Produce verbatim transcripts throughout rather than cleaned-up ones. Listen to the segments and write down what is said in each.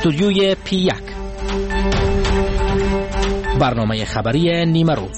استودیوی پی یک، برنامه خبری نیمه روز.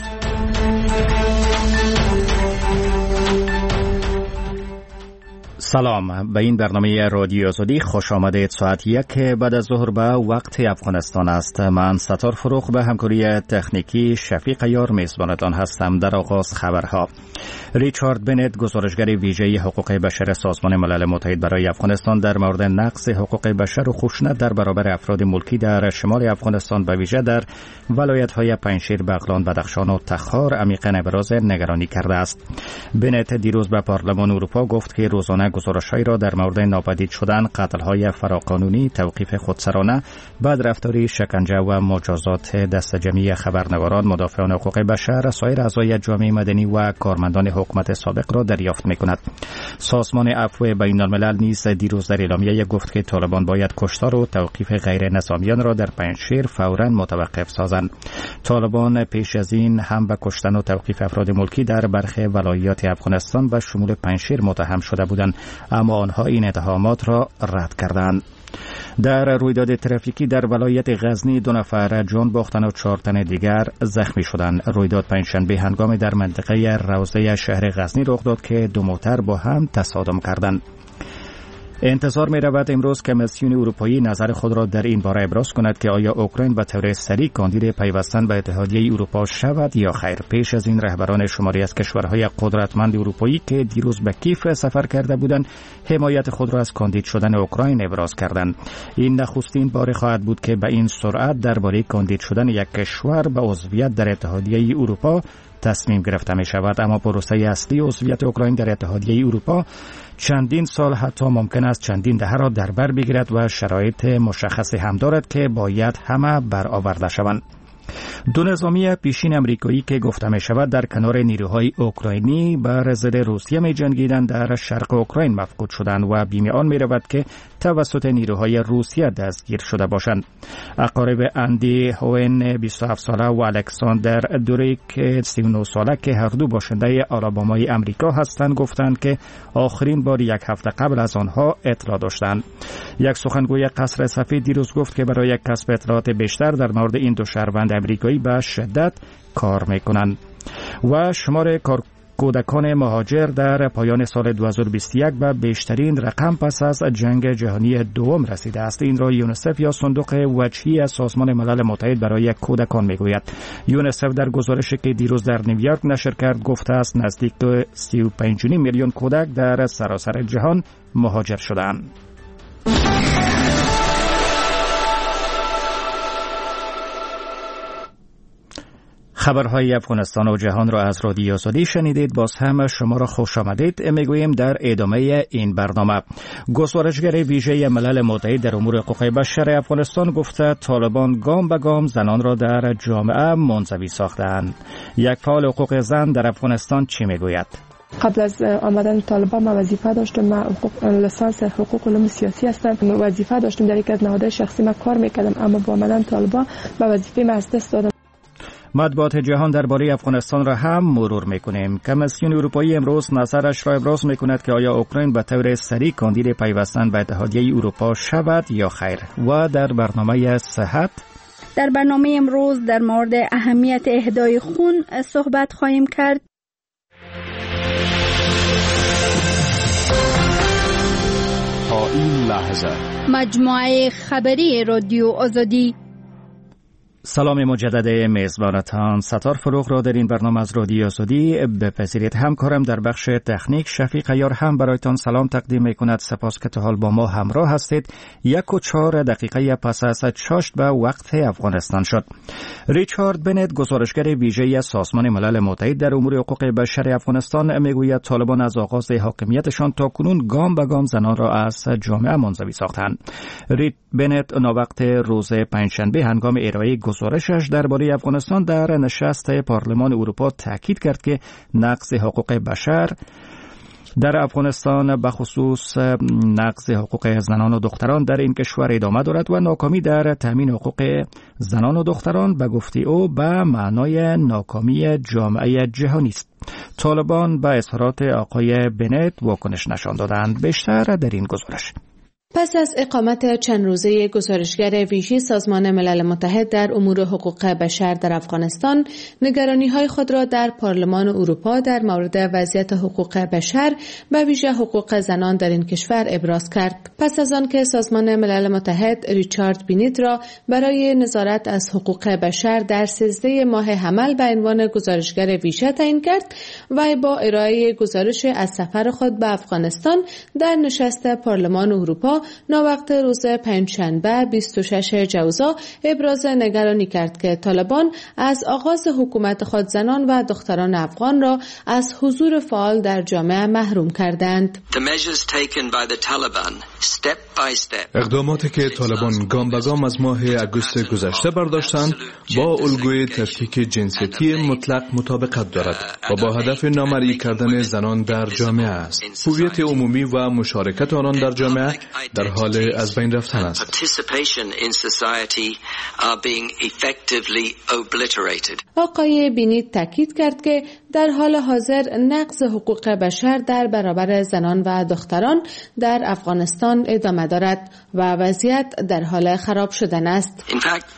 سلام، به این برنامه رادیو آزادی خوش آمدید. ساعت یک بعد از ظهر به وقت افغانستان است. من ستار فروغ به همکاری تکنیکی شفیق یار میزبانتان هستم. در آغاز خبرها. ریچارد بنت، گزارشگر ویژه حقوق بشر سازمان ملل متحد برای افغانستان، در مورد نقض حقوق بشر و خشونت در برابر افراد ملکی در شمال افغانستان به ویژه در ولایت‌های پنجشیر، بغلان، بدخشان و تخار عمیقاً ابراز نگرانی کرده است. بنت دیروز به پارلمان اروپا گفت که روزانه گزارش‌هایی را در مورد ناپدید شدن، قتل‌های فراقانونی، توقیف خودسرانه، بدرفتاری، شکنجه و مجازات دست جمعی خبرنگاران، مدافعان حقوق بشر، سایر اعضای جامعه مدنی و کارمندان حکومت سابق را دریافت می‌کند. سازمان عفو بین‌الملل نیز دیروز در اعلامیه گفت که طالبان باید کشتار و توقیف غیر نظامیان را در پنجشیر فوراً متوقف سازند. طالبان پیش از این هم به کشتن و توقیف افراد ملکی در برخی ولایات افغانستان و شمول پنجشیر متهم شده بودند، اما آنها این اتهامات را رد کردند. در رویداد ترافیکی در ولایت غزنی دو نفر جان باختند و چهار تن دیگر زخمی شدند. رویداد پنجشنبه هنگامی در منطقه روضه شهر غزنی رخ داد که دو موتر با هم تصادم کردند. انتظار می رود امروز کمیسیون اروپایی نظر خود را در این باره ابراز کند که آیا اوکراین به طور سریع کاندید پیوستن به اتحادیه اروپا شود یا خیر. پیش از این رهبران شماری از کشورهای قدرتمند اروپایی که دیروز به کیف سفر کرده بودند، حمایت خود را از کاندید شدن اوکراین ابراز کردند. این نخستین بار خواهد بود که به این سرعت درباره کاندید شدن یک کشور به عضویت در اتحادیه اروپا تصمیم گرفته می شود، اما پروسه اصلی عضویت اوکراین در اتحادیه اروپا چندین سال، حتی ممکن است چندین دهه را در بر بگیرد و شرایط مشخصی هم دارد که باید همه برآورده شوند. دو نظامی پیشین امریکایی که گفته می شود در کنار نیروهای اوکراینی بر ضد روسیه می جنگیدند در شرق اوکراین مفقود شدند و بیم آن می رود که توسط نیروهای روسیه دستگیر شده باشند. اقارب اندی هوین بیست و هفت ساله و الکساندر دوریک سی و نه ساله که هر دو باشنده آلابامای امریکا هستند گفتند که آخرین بار یک هفته قبل از آنها اطلاع داشتند. یک سخنگوی قصر سفید دیروز گفت که برای کسب اطلاعات بیشتر در مورد این دو شهروند امریکایی به شدت کار میکنند. و شمار کار کودکان مهاجر در پایان سال دو هزار و بیست و یک به بیشترین رقم پس از جنگ جهانی دوم رسیده است. این را یونیسف یا صندوق وجهی از سازمان ملل متحد برای کودکان میگوید. یونیسف در گزارشی که دیروز در نیویورک نشر کرد گفته است نزدیک به سی و پنج میلیون کودک در سراسر جهان مهاجر شدند. خبرهای افغانستان و جهان را از رادیو آزادی شنیدید. باز هم شما را خوش آمدید میگوییم در ادامه این برنامه. گزارشگر ویژه ملل متحد در امور حقوق بشر افغانستان گفته طالبان گام به گام زنان را در جامعه منزوی ساختند. یک فعال حقوق زن در افغانستان چی میگوید؟ قبل از آمدن طالبان ما وظیفه داشتم، ما حقوق لسانس حقوق علوم سیاسی هستم، وظیفه داشتم در یک از نهادهای شخصی ما کار میکردم، اما با آمدن طالبان ما وظیفه ما از دست دادم. مطبوعات جهان درباره افغانستان را هم مرور میکنیم. کمیسیون اروپایی امروز نظرش را ابراز میکند که آیا اوکراین به طور سریع کاندید پیوستن به اتحادیه اروپا شود یا خیر. و در برنامه صحت در برنامه امروز در مورد اهمیت اهدای خون صحبت خواهیم کرد. تا این لحظه مجموعه خبری رادیو آزادی. سلام مجدد میزبانتان. ستار فروغ را در این برنامه از رادیو آزادی بپذیرید. همکارم در بخش تکنیک شفیق یار هم برایتان سلام تقدیم می کند. سپاس که تا حال با ما همراه هستید. یک و چهار دقیقه پس از چاشت به وقت افغانستان شد. ریچارد بنت، گزارشگر ویژه سازمان ملل متحد در امور حقوق بشر افغانستان میگوید طالبان از آغاز حاکمیتشان تا کنون گام به گام زنان را از جامعه منزوی ساختند. ریچارد بنت نووقت روز پنجشنبه هنگام ارائه گزارشش درباره افغانستان در نشست پارلمان اروپا تاکید کرد که نقض حقوق بشر در افغانستان به خصوص نقض حقوق زنان و دختران در این کشور ادامه دارد و ناکامی در تامین حقوق زنان و دختران به گفته او به معنای ناکامی جامعه جهانی است. طالبان به اظهارات آقای بنت واکنش نشان دادند. بیشتر در این گزارش. پس از اقامت چند روزه گزارشگر ویژه سازمان ملل متحد در امور حقوق بشر در افغانستان، نگرانی‌های خود را در پارلمان اروپا در مورد وضعیت حقوق بشر و ویژه حقوق زنان در این کشور ابراز کرد. پس از آن که سازمان ملل متحد ریچارد بینیت را برای نظارت از حقوق بشر در سیزده ماه حمل به عنوان گزارشگر ویژه تعیین کرد و با ارائه گزارش از سفر خود به افغانستان در نشست پارلمان اروپا ناوقت روز پنجشنبه بیست و ششم جوزا ابراز نگرانی کرد که طالبان از آغاز حکومت خود زنان و دختران افغان را از حضور فعال در جامعه محروم کردند. اقداماتی که طالبان گام به گام از ماه اگوست گذشته برداشتند با الگوی تفکیک جنسیتی مطلق مطابقت دارد و با هدف نامرئی کردن زنان در جامعه است. هویت عمومی و مشارکت آنان در جامعه در حال از بین رفتن است. آقای بینیت تاکید کرد که در حال حاضر نقض حقوق بشر در برابر زنان و دختران در افغانستان ادامه دارد و وضعیت در حال خراب شدن است.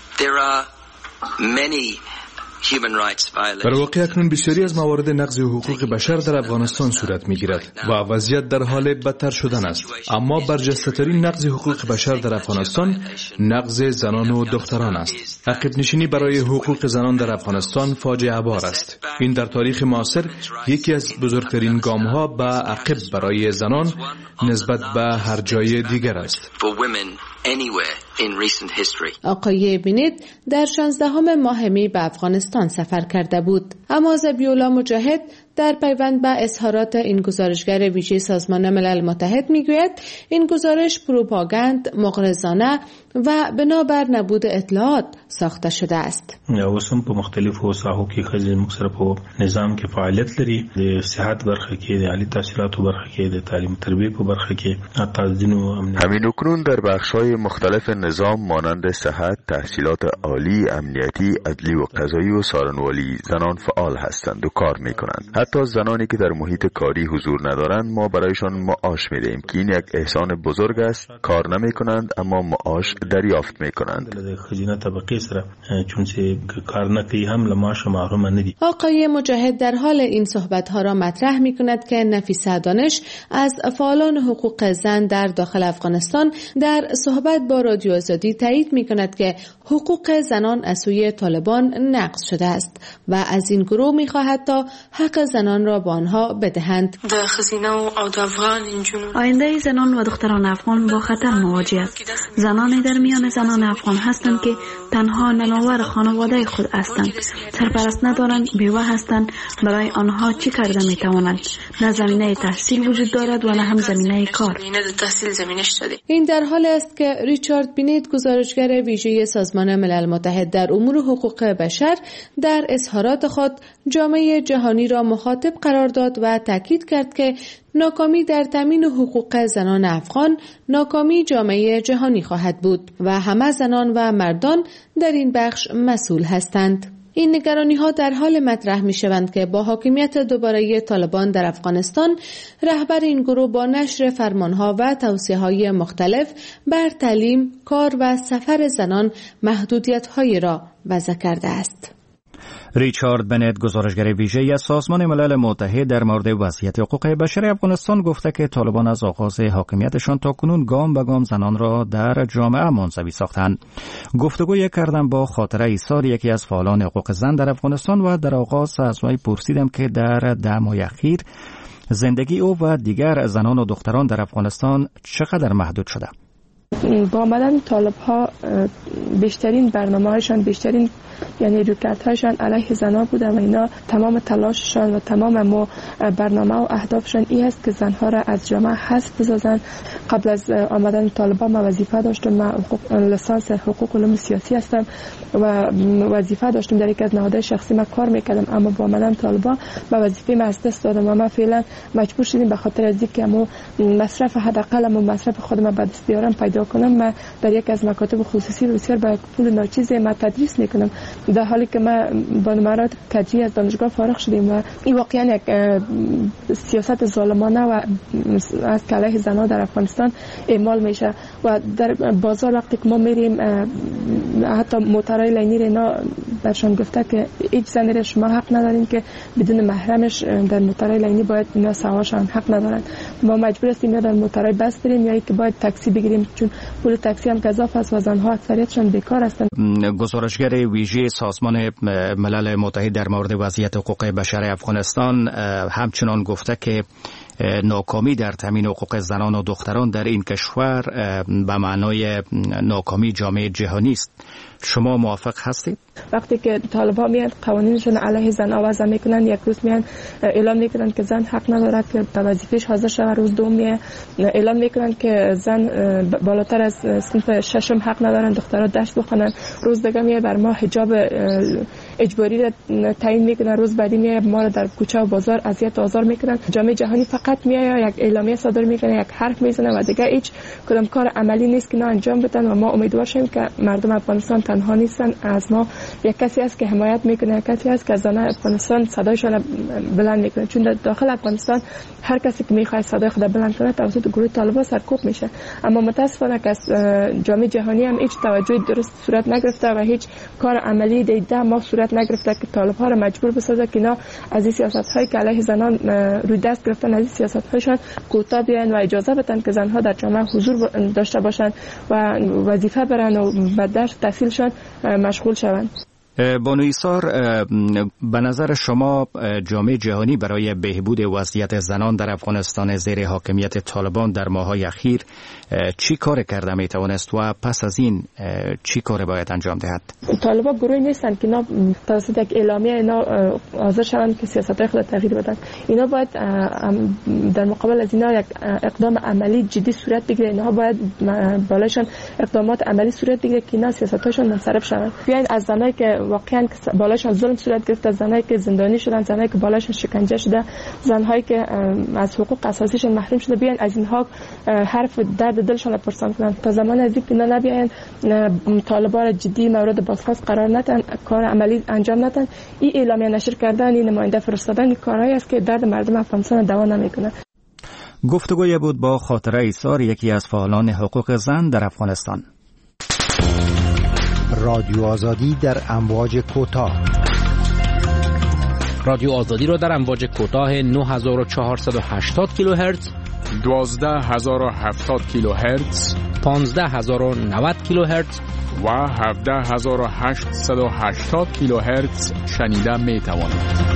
در واقع اکنون بسیاری از موارد نقض حقوق بشر در افغانستان صورت می‌گیرد و وضعیت در حال بدتر شدن است. اما برجسته‌ترین نقض حقوق بشر در افغانستان نقض زنان و دختران است. عقب نشینی برای حقوق زنان در افغانستان فاجعه بار است. این در تاریخ معاصر یکی از بزرگترین گام‌ها به عقب برای زنان نسبت به هر جای دیگر است. آقای بینیت در شانزدهم ماه می به افغانستان سفر کرده بود. اما ذبیح‌الله مجاهد در پیوند به اظهارات این گزارشگر ویژه سازمان ملل متحد میگوید این گزارش پروپاگاند، مغرضانه و بنابر نبود اطلاعات ساخته شده است. اوسم په مختلفو ساحو کې خځې مختلف په نظام کې فعالیت لري، د صحت برخه کې، د عالی تحصیلاتو برخه کې، د تعلیم تربیه په برخه کې، حتی دینو امنیت. همین اکنون در بخش‌های مختلف نظام مانند صحت، تحصیلات عالی، امنیتی، عدلی و قضایی و سارنوالی زنان فعال هستند و کار می‌کنند. حتی زنانی که در محیط کاری حضور ندارند ما برایشان معاش می‌دهیم که این یک احسان بزرگ است. کار نمی‌کنند اما معاش دریافت می‌کنند. آقای مجاهد در حال این صحبت‌ها را مطرح می‌کند که نفیسه دانش از فعالان حقوق زن در داخل افغانستان در صحبت با رادیو آزادی تایید می‌کند که حقوق زنان از سوی طالبان نقض شده است و از این گروه می‌خواهد تا حق زنان را به آنها بدهند. آینده زنان و دختران افغان با خطر مواجه است. زنانی در میان زنان افغان هستند که تنها نناور خانواده خود هستند، سرپرست ندارند، بیوه هستند. برای آنها چی کرده میتوانند؟ نه زمینه تحصیل وجود دارد و نه هم زمینه کار. این در حال است که ریچارد بینیت گزارشگر ویژه سازمان ملل متحد در امور حقوق بشر در اظهارات خود جامعه جهانی را مخاطب قرار داد و تاکید کرد که ناکامی در تامین حقوق زنان افغان ناکامی جامعه جهانی خواهد بود و همه زنان و مردان در این بخش مسئول هستند. این نگرانی ها در حال مطرح می شوند که با حاکمیت دوباره طالبان در افغانستان رهبر این گروه با نشر فرمان ها و توصیه های مختلف بر تعلیم، کار و سفر زنان محدودیت هایی را وضع کرده است. ریچارد بنت گزارشگر ویژه از سازمان ملل متحد در مورد وضعیت حقوق بشر افغانستان گفته که طالبان از آغاز حاکمیتشان تاکنون گام به گام زنان را در جامعه منزوی ساختند. گفتگوی کردم با خاطره ایثار یکی از فعالان حقوق زن در افغانستان و در آغاز از وی پرسیدم که در ده ماه اخیر زندگی او و دیگر زنان و دختران در افغانستان چقدر محدود شده. با آمدن طالب ها بیشترین برنامه هایشان، بیشترین یعنی رویکرد هایشان علیه زنها بوده و اینا تمام تلاششان و تمام ما برنامه و اهدافشان این است که زنها را از جامعه حذف بسازند. قبل از آمدن طالبان ما وظیفه داشتم، ما لیسانس حقوق علوم سیاسی هستم و وظیفه داشتم در یک از نهادهای شخصی ما کار میکردم، اما با آمدن طالبان ما وظیفه ما از دست دادم و ما فعلا مجبور شدیم به خاطر از اینکه ما مصرف حداقل ما مصرف خودم به دست بیارم پیدا کنم، من در یک از مکاتب خصوصی روسیه با پول ناچیزی ما تدریس میکنم، در حالی که ما با نمرات کجی از دانشگاه فارغ شدیم و این واقعا یک سیاست ظالمانه و از علیه زنان در افغانستان اعمال میشه. و در بازار وقتی که ما میریم حتی موترهای لینی اینا برشان گفته که هیچ زنی را شما حق ندارین که بدون محرمش در موترهای لینی باید اینا سوارشان، حق ندارن. ما مجبور هستیم یا در موترهای بس بریم یا که باید تاکسی بگیریم، چون پول تاکسی هم گزاف است و زنها اکثریتشان بیکار هستند. گزارشگر ویژه سازمان ملل متحد در مورد وضعیت حقوق بشر افغانستان همچنان گفته که ناکامی در تامین حقوق زنان و دختران در این کشور به معنای ناکامی جامعه جهانی است. شما موافق هستید؟ وقتی که طالبان میاد قوانینشون علیه زنان وضع میکنن، یک روز میان اعلام میکنن که زن حق نداره که به وظیفه‌اش حاضر شه، روز دوم می اعلام میکنن که زن بالاتر از صنف ششم حق ندارن دخترها درس بخونن، روز دیگه میاد بر ما حجاب اجباری را تعیین میکنن، روز بعدی میاد ما را در کوچه و بازار اذیت و آزار میکنن. جامعه جهانی فقط میاد یک اعلامیه صادر میکنه، یک حرف میزنه و دیگه هیچ کدام کار عملی نیست که نه انجام بدن. و ما امیدوار شیم که مردم افغانستان تنها نیستن، از ما یک کسی است که حمایت میکنه، یک کسی است که زنان افغانستان صدایشان بلند میکنه، چون در داخل افغانستان هر کسی که میخواد صدای خود بلند کنه توسط گروه طالبان سرکوب میشه. اما متاسفانه که جامعه جهانی هم هیچ توجه درست صورت نگرفته و هیچ کار عملی دیده ما صورت نگرفته که طالب‌ها را مجبور بسازه که اینا از این سیاست‌هایی که علیه زنان روی دست گرفتن از این سیاست‌هایشان کوتاه بیاین و اجازه بدن که زنها در جامعه حضور داشته باشند و وظیفه برن و به درس تحصیلشان مشغول شوند. بانو ایثار، به نظر شما جامعه جهانی برای بهبود وضعیت زنان در افغانستان زیر حاکمیت طالبان در ماه‌های اخیر چی کار کرده می توانست و پس از این چی کار باید انجام دهد؟ طالبان گروهی نیستن که اینا توسط یک اعلامیه اینا حاضر شوند که سیاست‌های خود تغییر بدن. اینا باید در مقابل از اینا یک اقدام عملی جدی صورت بگیره. اینا باید بالایشان اقدامات عملی صورت بگیره که اینا سیاست‌هاشون منصرف شوند. بیاین از زنایی که واقعا بالاشون ظلم صورت گرفته، زنایی که زندانی شدن، زنایی که بالاشون شکنجه شده، زنهایی که از حقوق اساسیشون محروم شده، بیان از اینها حرف درد دلشون رو پرسان کنن. تا زمان از اینکه نبیاین طالبان جدی مورد بازخواست قرار ندن، کار عملی انجام ندن، این اعلامیه نشر کردن، این نماینده فرستادن کارهایی است که درد مردم افغانستان دوا نمیکنه. گفتگوی بود با خاطره ایثار، یکی از فعالان حقوق زن در افغانستان. رادیو آزادی در امواج کوتاه. رادیو آزادی را در امواج کوتاه نه هزار و چهارصد و هشتاد کیلوهرتز، دوازده هزار و هفتاد کیلوهرتز، پانزده هزار و نود کیلوهرتز و هفده هزار و هشتصد و هشتاد کیلوهرتز شنیده می توانید.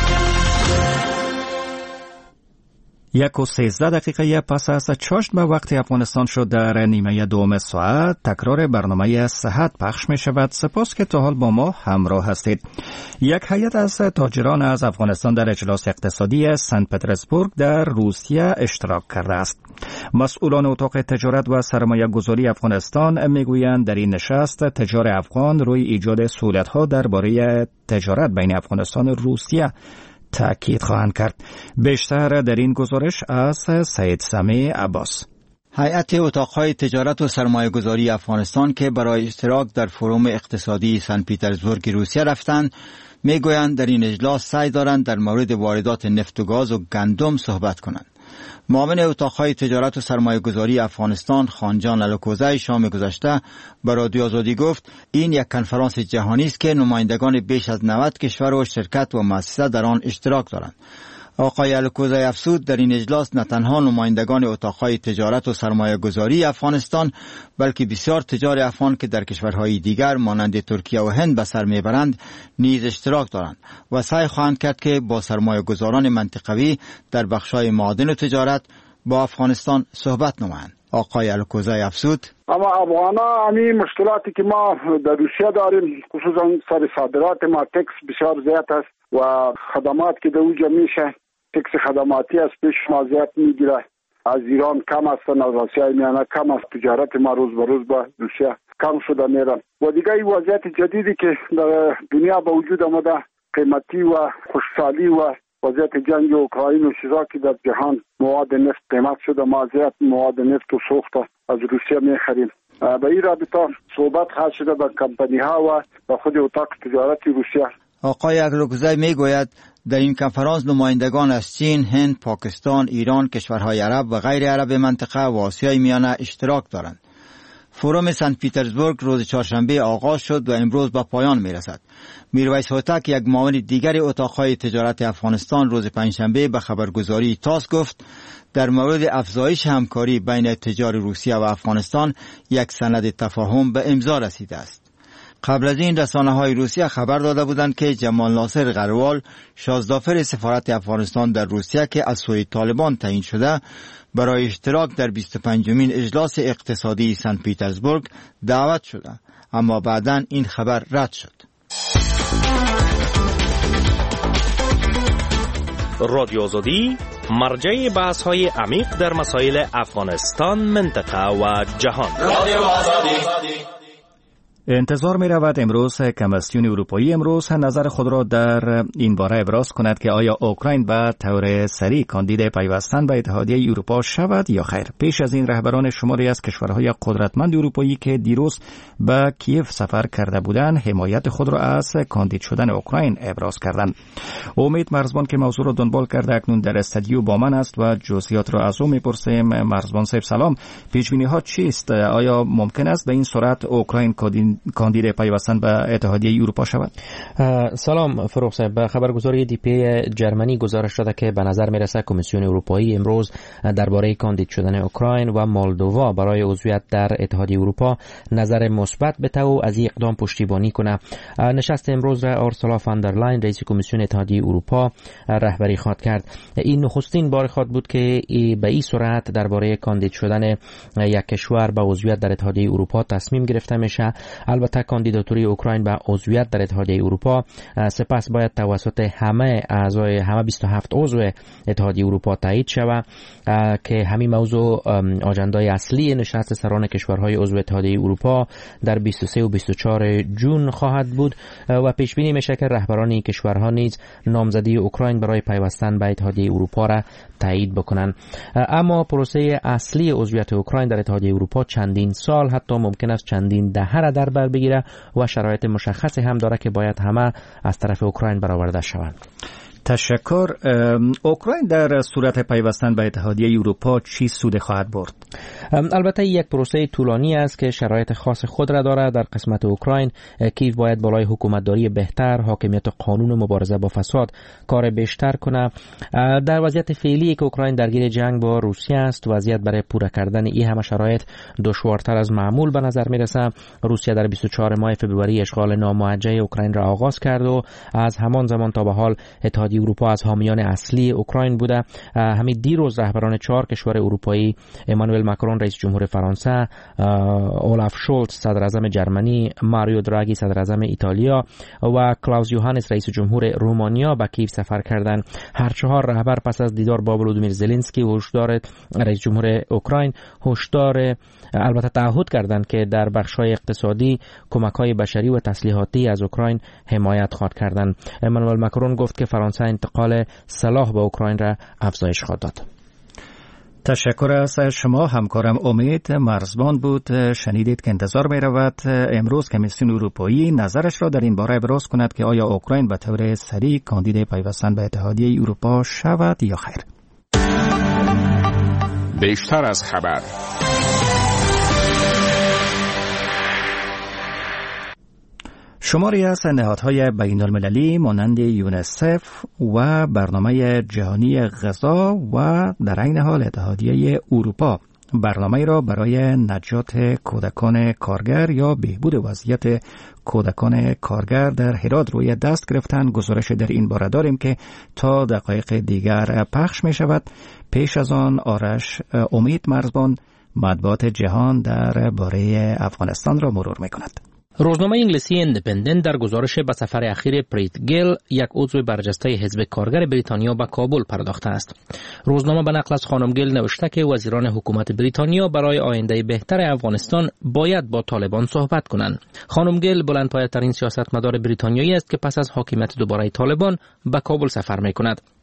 یک و سیزده دقیقه پس از چاشت به وقت افغانستان شد در نیمه دوم ساعت تکرار برنامه صحت پخش می شود. سپاس که تا حال با ما همراه هستید. یک هیئت از تاجران از افغانستان در اجلاس اقتصادی سنت پترزبورگ در روسیه اشتراک کرده است. مسئولان اتاق تجارت و سرمایه گذاری افغانستان می گویند در این نشست تجار افغان روی ایجاد سهولت‌ها درباره تجارت بین افغانستان و روسیه تأکید خواهند کرد. بیشتر در این گزارش از سید سمی عباس. هیئت اتاقهای تجارت و سرمایه گذاری افغانستان که برای اشتراک در فروم اقتصادی سن پترزبورگ روسیه رفتند میگویند در این اجلاس سعی دارند در مورد واردات نفت و گاز و گندم صحبت کنند. معاون اتاقهای تجارت و سرمایه گذاری افغانستان خانجان لالوکوزه شام گذشته به رادیو آزادی گفت این یک کنفرانس جهانی است که نمایندگان بیش از نود کشور و شرکت و مؤسسه در آن اشتراک دارند. آقای لالوکوزه افزود در این اجلاس نه تنها نمایندگان اتاقهای تجارت و سرمایه گذاری افغانستان بلکه بسیار تجار افغان که در کشورهای دیگر مانند ترکیه و هند به سر میبرند نیز اشتراک دارند و سعی خواهند کرد که با سرمایه گذاران منطقوی در بخش‌های معادن و تجارت با افغانستان صحبت نمایند. آقای لالوکوزه افزود اما افغانا همین مشکلاتی که ما در روسیه داریم، خصوصا سر صادرات ما تکس بسیار زیاد است و خدمات که در اونجا میشه تکس خدماتی است پیش ما زیاد میگیره. از ایران کم است، از آسیای میانه کم است، تجارت ما روز به روز با روسیه کم شده میره و دیگه این وضعیت جدیدی که در دنیا به وجود آمده قیمتی و خوشحالی و وضعیت جنگ اوکراین و چیزا که در جهان مواد نفت قیمت شده، ما زیاد مواد نفت و سوخت از روسیه میخریم. به این رابطه صحبت خواهد شده با کمپانی ها و با خود اتاق تجارت روسیه. آقای اکلوکزی میگوید در این کنفرانس نمایندگان از چین، هند، پاکستان، ایران، کشورهای عرب و غیر عرب منطقه و آسیای میانه اشتراک دارند. فروم سنت پیترزبورگ روز چهارشنبه آغاز شد و امروز به پایان میرسد. میرویس هوتک، یک معاون دیگر اتاقهای تجارت افغانستان، روز پنجشنبه به خبرگزاری تاس گفت در مورد افزایش همکاری بین تجار روسیه و افغانستان یک سند تفاهم به امضا رسیده است. قبل از این رسانه‌های روسیه خبر داده بودند که جمال ناصر غروال، شازدافر سفارت افغانستان در روسیه که از سوی طالبان تعیین شده، برای اشتراک در بیست و پنجمین اجلاس اقتصادی سنت پیترزبورگ دعوت شده، اما بعداً این خبر رد شد. رادیو آزادی مرجع بحث‌های عمیق در مسائل افغانستان، منطقه و جهان. رادیو آزادی. انتظار می رود امروز کمیسیون اروپایی امروز نظر خود را در این باره ابراز کند که آیا اوکراین به طور سریع کاندید پیوستن به اتحادیه اروپا شود یا خیر. پیش از این رهبران شماری از کشورهای قدرتمند اروپایی که دیروز به کیف سفر کرده بودند حمایت خود را از کاندید شدن اوکراین ابراز کردند. امید مرزبان که موضوع را دنبال کرده اکنون در استودیو با من است و جزئیات را از او میپرسیم. مرزبان صاحب سلام، پیش بینی ها چیست؟ آیا ممکن است به این صورت اوکراین کاندید کاندید پیوستن به اتحادیه اروپا شود؟ سلام فروغ صاحب، به خبرگزاری دی پی جرمنی گزارش داده که به نظر میرسه کمیسیون اروپایی امروز درباره کاندید شدن اوکراین و مولدووا برای عضویت در اتحادیه اروپا نظر مثبت بده و از این اقدام پشتیبانی کنه. نشست امروز را اورسولا فاندرلاین رئیس کمیسیون اتحادیه اروپا رهبری خواهد کرد. این نخستین بار خواهد بود که به این صورت درباره کاندید شدن یک کشور به عضویت در اتحادیه اروپا تصمیم گرفته میشه. البته کاندیداتوری اوکراین به عضویت در اتحادیه اروپا سپس باید توسط همه اعضای همه بیست و هفت عضو اتحادیه اروپا تایید شود که همین موضوع آجندای اصلی نشست سران کشورهای عضو اتحادیه اروپا در بیست و سه و بیست و چهار جون خواهد بود و پیش بینی میشه که رهبران این کشورها نیز نامزدی اوکراین برای پیوستن به اتحادیه اروپا را تایید بکنند. اما پروسه اصلی عضویت اوکراین در اتحادیه اروپا چندین سال، حتی ممکن است چندین دهه را در بر بگیره و شرایط مشخصی هم داره که باید همه از طرف اوکراین برآورده شوند. تشکر. اوکراین در صورت پیوستن به اتحادیه اروپا چی سود خواهد برد؟ البته یک پروسه طولانی است که شرایط خاص خود را دارد. در قسمت اوکراین کیف باید بالای حکومتداری بهتر، حاکمیت قانون و مبارزه با فساد کار بیشتر کنه. در وضعیت فعلی که اوکراین درگیر جنگ با روسیه است، وضعیت برای پورا کردن این همه شرایط دشوارتر از معمول به نظر میرسه. روسیه در بیست و چهار ماه فوریه اشغال ناموجه اوکراین را آغاز کرد و از همان زمان تا به حال اتحادیه اروپا از حامیان اصلی اوکراین بوده. همین دیروز رهبران چهار کشور اروپایی، امانوئل ماکرون رئیس جمهور فرانسه، اولاف شولز صدر اعظم جرمنی، ماریو دراگی صدر اعظم ایتالیا و کلاوس یوهانس رئیس جمهور رومانیا به کیف سفر کردند. هر چهار رهبر پس از دیدار با ولودیمیر زلنسکی هشدار رئیس جمهور اوکراین هشدار البته تعهد کردند که در بخش‌های اقتصادی، کمک‌های بشری و تسلیحاتی از اوکراین حمایت خواهد کردند. امانوئل ماکرون گفت که فرانسه انتقال سلاح به اوکراین را افزایش خواهد داد. تشکر از شما. همکارم امید مرزبان بود. شنیدید که انتظار می رود امروز کمیسیون اروپایی نظرش را در این باره ابراز کند که آیا اوکراین به طور سریع کاندید پیوستن به اتحادیه اروپا شود یا خیر. بیشتر از خبر. شماری از نهادهای بین المللی مانند یونسف و برنامه جهانی غذا و در این حال اتحادیه اروپا برنامه را برای نجات کودکان کارگر یا بهبود وضعیت کودکان کارگر در هرات روی دست گرفتن. گزارش در این باره داریم که تا دقایق دیگر پخش می شود. پیش از آن آرش امید مرزبان مطبوعات جهان در باره افغانستان را مرور می کند. روزنامه انگلیسی ایندیپندنت در گزارش به سفر اخیر پریت گیل، یک عضو برجسته حزب کارگر بریتانیا، به کابل پرداخته است. روزنامه به نقل از خانم گیل نوشته که وزیران حکومت بریتانیا برای آینده بهتر افغانستان باید با طالبان صحبت کنند. خانم گیل بلندپایه‌ترین سیاستمدار بریتانیایی است که پس از حاکمیت دوباره طالبان به کابل سفر می‌کند.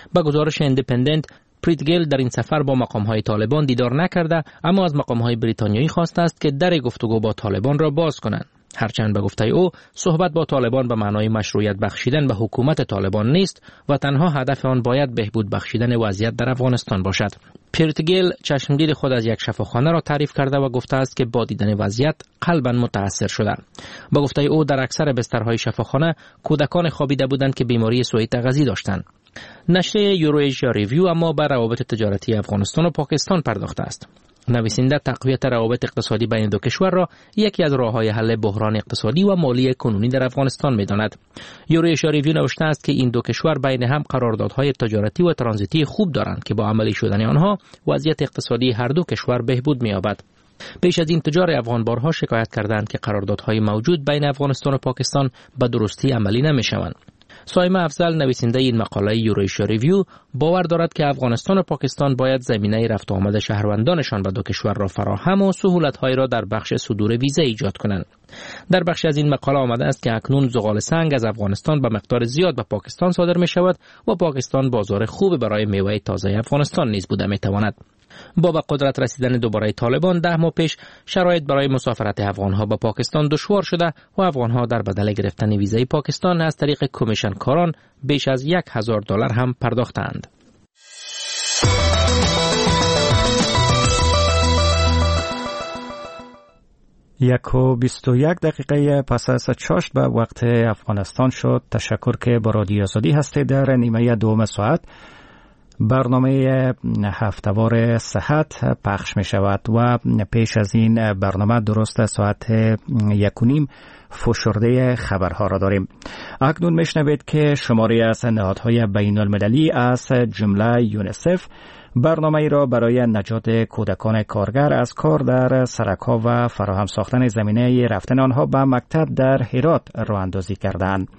با گزارش ایندیپندنت، پریتگل در این سفر با مقام‌های طالبان دیدار نکرده، اما از مقام‌های بریتانیایی خواسته است که در گفتگو با طالبان را باز کنند. هرچند به گفته او صحبت با طالبان به معنای مشروعیت بخشیدن به حکومت طالبان نیست و تنها هدف آن باید بهبود بخشیدن وضعیت در افغانستان باشد. پریتگل چشمگیر خود از یک شفاخانه را تعریف کرده و گفته است که با دیدن وضعیت قلباً متاثر شده. با گفته او در اکثر بسترهای شفاخانه کودکان خوابیده بودند که بیماری سوء تغذیه داشتند. نشریه یورویژیا ریویو اما به روابط تجارتی افغانستان و پاکستان پرداخته است. نویسنده تقویت روابط اقتصادی بین دو کشور را یکی از راه‌های حل بحران اقتصادی و مالی کنونی در افغانستان می‌داند. یورویژیا ریویو نوشته است که این دو کشور بین هم قراردادهای تجارتی و ترانزیتی خوب دارند که با عملی شدن آنها وضعیت اقتصادی هر دو کشور بهبود می‌یابد. پیش از این تجار افغان بارها شکایت کردند که قراردادهای موجود بین افغانستان و پاکستان به درستی عملی نمی‌شوند. سایمه افضل نویسنده این مقاله یورویژیا ریویو باور دارد که افغانستان و پاکستان باید زمینه رفت و آمد شهروندانشان به دو کشور را فراهم و سهولت‌های را در بخش صدور ویزا ایجاد کنند. در بخش از این مقاله آمده است که اکنون زغال سنگ از افغانستان به مقدار زیاد به پاکستان صادر می شود و پاکستان بازار خوب برای میوه تازه افغانستان نیز بوده می تواند. با به قدرت رسیدن دوباره طالبان ده ماه پیش شرایط برای مسافرت افغانها به پاکستان دشوار شده و افغانها در بدل گرفتن ویزای پاکستان از طریق کمیشن کاران بیش از یک هزار دلار هم پرداختند. یک و بیست و یک دقیقه پس از چاشت به وقت افغانستان شد. تشکر که با رادیو آزادی هستید. در نیمه دوم ساعت برنامه هفته‌وار صحت پخش می شود و پیش از این برنامه درست ساعت یک و نیم فشرده خبرها را داریم. اکنون میشنوید که شماری از نهادهای بین المللی از جمله یونیسف برنامه ای را برای نجات کودکان کارگر از کار در سرک‌ها و فراهم ساختن زمینه رفتن آنها به مکتب در هرات راه اندازی کردند.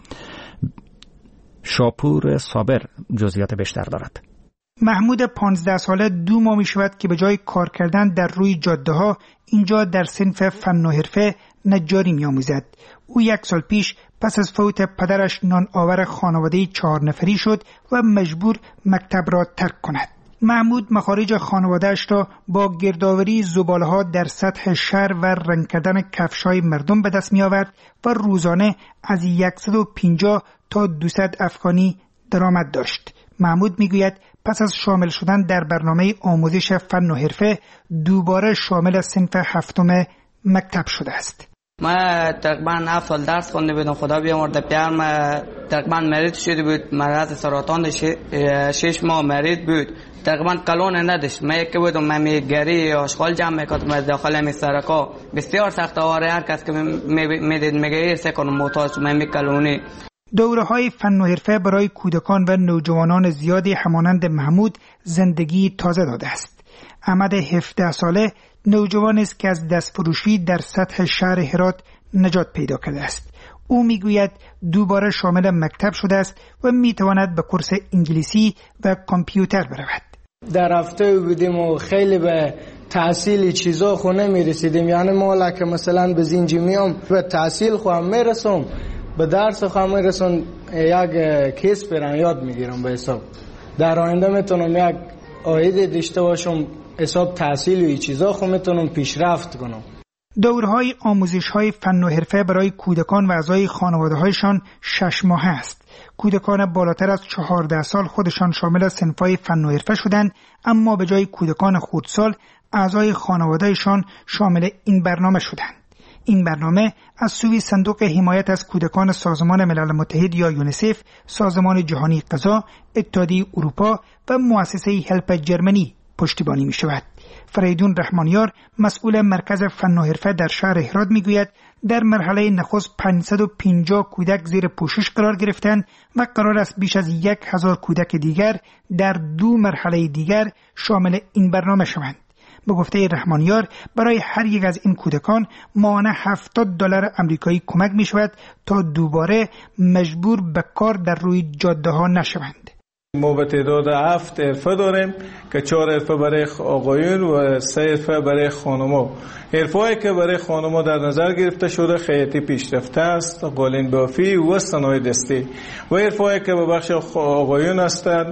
شاپور صابر جزئیات بیشتر دارد. محمود پانزده ساله دو ماه می شود که به جای کار کردن در روی جاده ها اینجا در صنف فن و حرفه نجاری می آموزد. او یک سال پیش پس از فوت پدرش نان آور خانواده چهار نفری شد و مجبور مکتب را ترک کند. محمود مخارج خانواده‌اش را با گردآوری زباله‌ها در سطح شهر و رنگ کردن کفش‌های مردم به دست می‌آورد و روزانه از صد و پنجاه تا دویست افغانی درآمد داشت. محمود می‌گوید پس از شامل شدن در برنامه آموزش فن و حرفه دوباره شامل صنف هفتم مکتب شده است. ما تقریبا هفت سال درس خونده بودم. خدا بیامرده پدرم تقریبا مریض شده بود، مرض سرطان شش ماه مریض بود. تقریبا کلون نداشت. من یک بودم من میگری آشغال جمع میکردم از داخل می سرکا. بسیار سخت آواره هر کس که میدید میگه ایرسه کنم محتاج من میکلونی. دوره های فن و حرفه برای کودکان و نوجوانان زیادی همانند محمود زندگی تازه داده است. احمد هفده ساله نوجوان است که از دستفروشی در سطح شهر هرات نجات پیدا کرده است. او میگوید دوباره شامل مکتب شده است و میتواند به کورس انگلیسی و کامپیوتر برود. در هفته بودیم و خیلی به تحصیل چیزا خو نمیرسیدیم. یعنی ما که مثلا به زنجی میام به تحصیل خو هم میرسم، به درس خو هم میرسم، یک کیس برن یاد میگیرم به حساب. در آینده میتونم یک عاید داشته باشم، حساب تحصیل و این چیزا خو میتونم پیشرفت کنم. دورهای آموزش‌های فن و حرفه برای کودکان و اعضای خانواده‌هایشان شش ماهه است. کودکان بالاتر از چهارده سال خودشان شامل صنف‌های فن و حرفه شدند، اما به جای کودکان خردسال اعضای خانواده‌شان شامل این برنامه شدند. این برنامه از سوی صندوق حمایت از کودکان سازمان ملل متحد یا یونیسف، سازمان جهانی غذا، اتحادیه اروپا و مؤسسه هلپ جرمنی پشتیبانی می شود. فریدون رحمانیار مسئول مرکز فن و حرفه در شهر هرات می گوید در مرحله نخست پانصد و پنجاه کودک زیر پوشش قرار گرفتند و قرار است بیش از یک هزار کودک دیگر در دو مرحله دیگر شامل این برنامه شوند. به گفته رحمانیار برای هر یک از این کودکان ماهانه هفتاد دلار آمریکایی کمک می شود تا دوباره مجبور به کار در روی جاده ها نشوند. ما به تعداد هفت حرفه داریم که چهار حرفه برای آقایون و سه حرفه برای خانم‌ها. حرفه‌ای که برای خانم‌ها در نظر گرفته شده خیاطی پیشرفته است، قالین بافی و صنایع دستی. و حرفه‌ای که به بخش آقایون هستند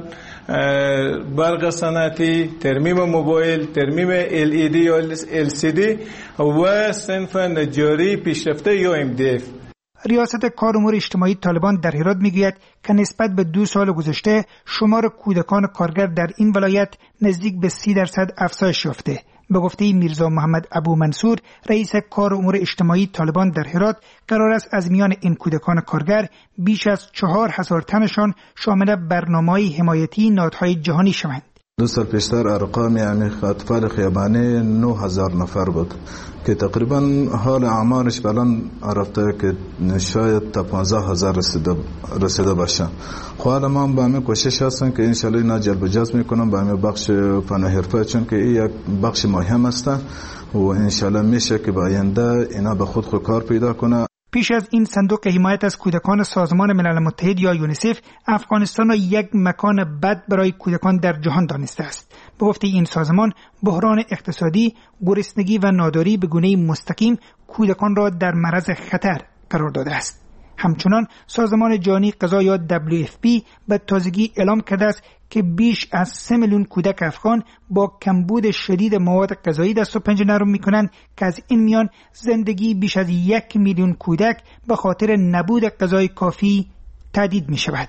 برق صنعتی، ترمیم موبایل، ترمیم ال ای دی یا ال سی دی و صنف نجاری پیشرفته یا ام دی اف. ریاست کار امور اجتماعی طالبان در هرات میگوید که نسبت به دو سال گذشته شمار کودکان کارگر در این ولایت نزدیک به سی درصد افزایش یافته. به گفته میرزا محمد ابو منصور رئیس کار امور اجتماعی طالبان در هرات، قرار است از میان این کودکان کارگر بیش از چهار هزار تنشان شامل برنامه‌های حمایتی نهادهای جهانی شوند. دو سال پیشتر ارقام یعنی اطفال خیابانی نه هزار نفر بود که تقریبا حال اعمارش بلند رفته که شاید تا پانزده هزار رسیده رسیده باشه. خب حالا ما با همین کوشش هستیم که انشالله اینا جلب و جذب میکنم با همین بخش فن و حرفه، چون که این یک بخش مهم است و انشالله میشه که با آینده اینا به خود خود کار پیدا کنه. پیش از این صندوق حمایت از کودکان سازمان ملل متحد یا یونیسف افغانستان را یک مکان بد برای کودکان در جهان دانسته است. به گفته این سازمان بحران اقتصادی، گرسنگی و ناداری به گونه‌ای مستقیم کودکان را در معرض خطر قرار داده است. همچنان سازمان جهانی غذا یا دبلیو اف پی به تازگی اعلام کرده است که بیش از سه میلیون کودک افغان با کمبود شدید مواد غذایی دست و پنجه نرم میکنند که از این میان زندگی بیش از یک میلیون کودک به خاطر نبود غذای کافی تهدید می شود.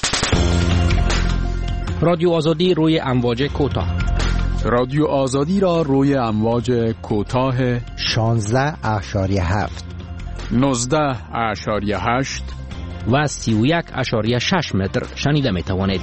رادیو آزادی روی امواج کوتاه. رادیو آزادی را روی امواج کوتاه شانزده اشاریه هفت، نوزده اشاریه هشت و سی و یک اشاریه شش متر شنیده می توانید.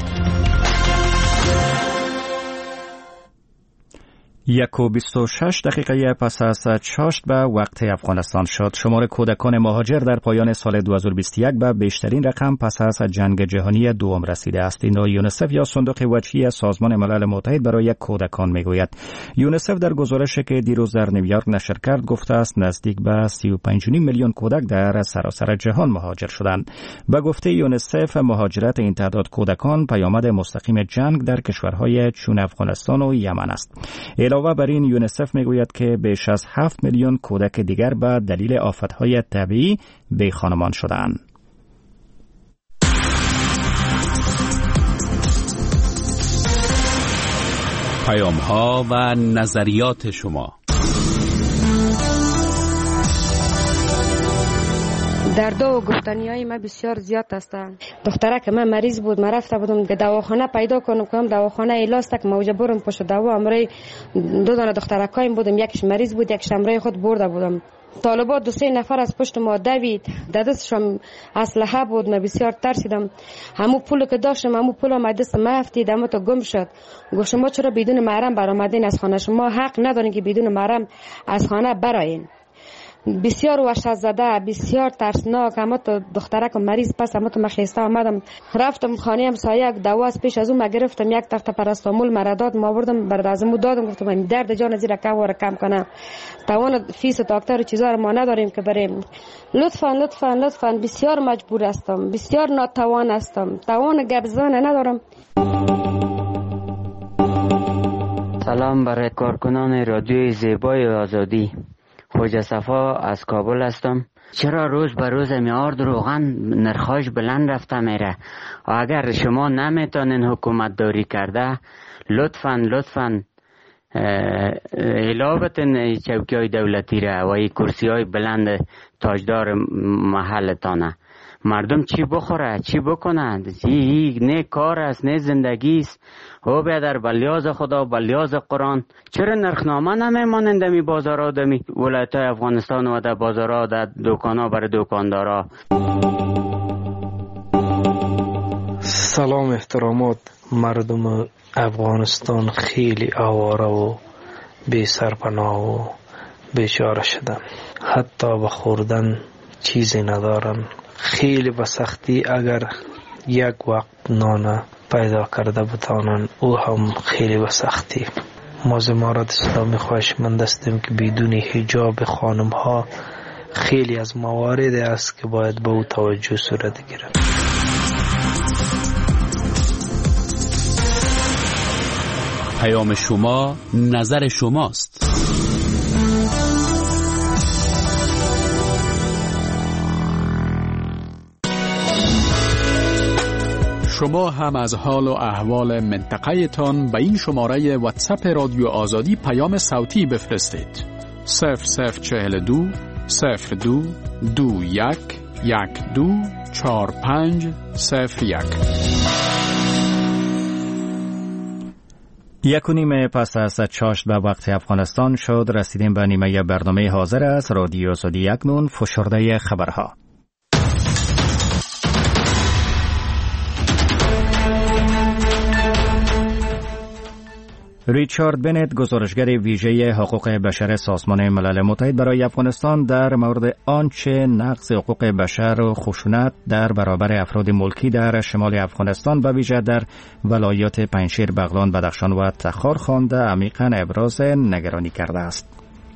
یک و بیست و شش دقیقه پس از چاشت به وقت افغانستان شد. شمار کودکان مهاجر در پایان سال دو هزار و بیست و یک به بیشترین رقم پس از جنگ جهانی دوم رسیده است. این را یونیسف یا صندوق وجهی سازمان ملل متحد برای کودکان میگوید. یونیسف در گزارشی که دیروز در نیویورک نشر کرد گفته است نزدیک به سی و پنج و نیم میلیون کودک در سراسر جهان مهاجر شدند. به گفته یونیسف مهاجرت این تعداد کودکان پیامد مستقیم جنگ در کشورهای چون افغانستان و یمن است. علاوه بر این یونیسف میگوید که بیش از هفت میلیون کودک دیگر به دلیل آفتهای طبیعی بی خانمان شدند. پیام‌ها و نظریات شما. درد و گفتنی های من بسیار زیاد است. دختره که من مریض بود، من رفته بودم به دواخانه پیدا کنم که دواخانه ایلاست که موجه برم پشت دوا امرای دو دانه دخترکایم بودم، یکیش مریض بود یکیش امرای خود برده بودم. طالبات دو سه نفر از پشت ما دوید، دستشم اسلحه بود، من بسیار ترسیدم. همون پول که داشتم همون پول ما دست ما افتید، اما تو گم شد. گفت شما چرا بدون محرم برآمدین از خانه؟ شما حق ندارین که بدون محرم از خانه برآیین. بسیار وحشت زده، بسیار ترسناک. اما تو دخترک مریض پس اما تو مخیسته آمدم، رفتم خانه همسایه یک دوا از پیش از اون گرفتم، یک تخت پاراستامول مرا داد، ما بردم برد از مو دادم، گفتم من درد جان زیر کم و کم کنه، توان فیس دکتر و چیزا رو ما نداریم که بریم. لطفا لطفا لطفا بسیار مجبور هستم، بسیار ناتوان هستم، توان گپ زدن ندارم. سلام برای کارکنان رادیوی زیبای آزادی. خوجا صفا از کابل هستم. چرا روز به روز میارد روغن نرخاش بلند رفته میره و اگر شما نمیتونین حکومت داری کرده لطفا لطفا علاوتن چوکی های دولتی را و این کرسی های بلند تاجدار محلتانه مردم چی بخوره چی بکنه؟ این نه کار است نه زندگی است. او بیادر بلیاز خدا بلیاز قرآن چرا نرخنامه نمیمانند می بازارها دمی ولایت های افغانستان و در بازارها در دوکانها برای دوکاندارها. سلام احترامات. مردم افغانستان خیلی آواره و بی سرپناه و بیچاره شدن، حتی به خوردن چیزی ندارن. خیلی به سختی اگر یک وقت نان پیدا کرده بتانن او هم خیلی به سختی. ما امارت اسلامی خواهشمند هستیم که بدون حجاب خانم ها خیلی از موارد است که باید به او توجه صورت گیرد. پیام شما نظر شماست. شما هم از حال و احوال منطقه تان به این شماره واتساپ رادیو آزادی پیام صوتی بفرستید. صفر صفر چهل دو صفر دو دو یک یک دو چهار پنج صفر یک. یک و نیم پس از چاشت به وقت افغانستان شد. رسیدیم به نیمه برنامه حاضر است رادیو آزادی اکنون فشرده خبرها. ریچارد بنت، گزارشگر ویژه حقوق بشر سازمان ملل متحد برای افغانستان، در مورد آنچه نقض حقوق بشر و خشونت در برابر افراد ملکی در شمال افغانستان و ویژه در ولایات پنجشیر، بغلان، بدخشان و تخار خوانده عمیقاً ابراز نگرانی کرده است.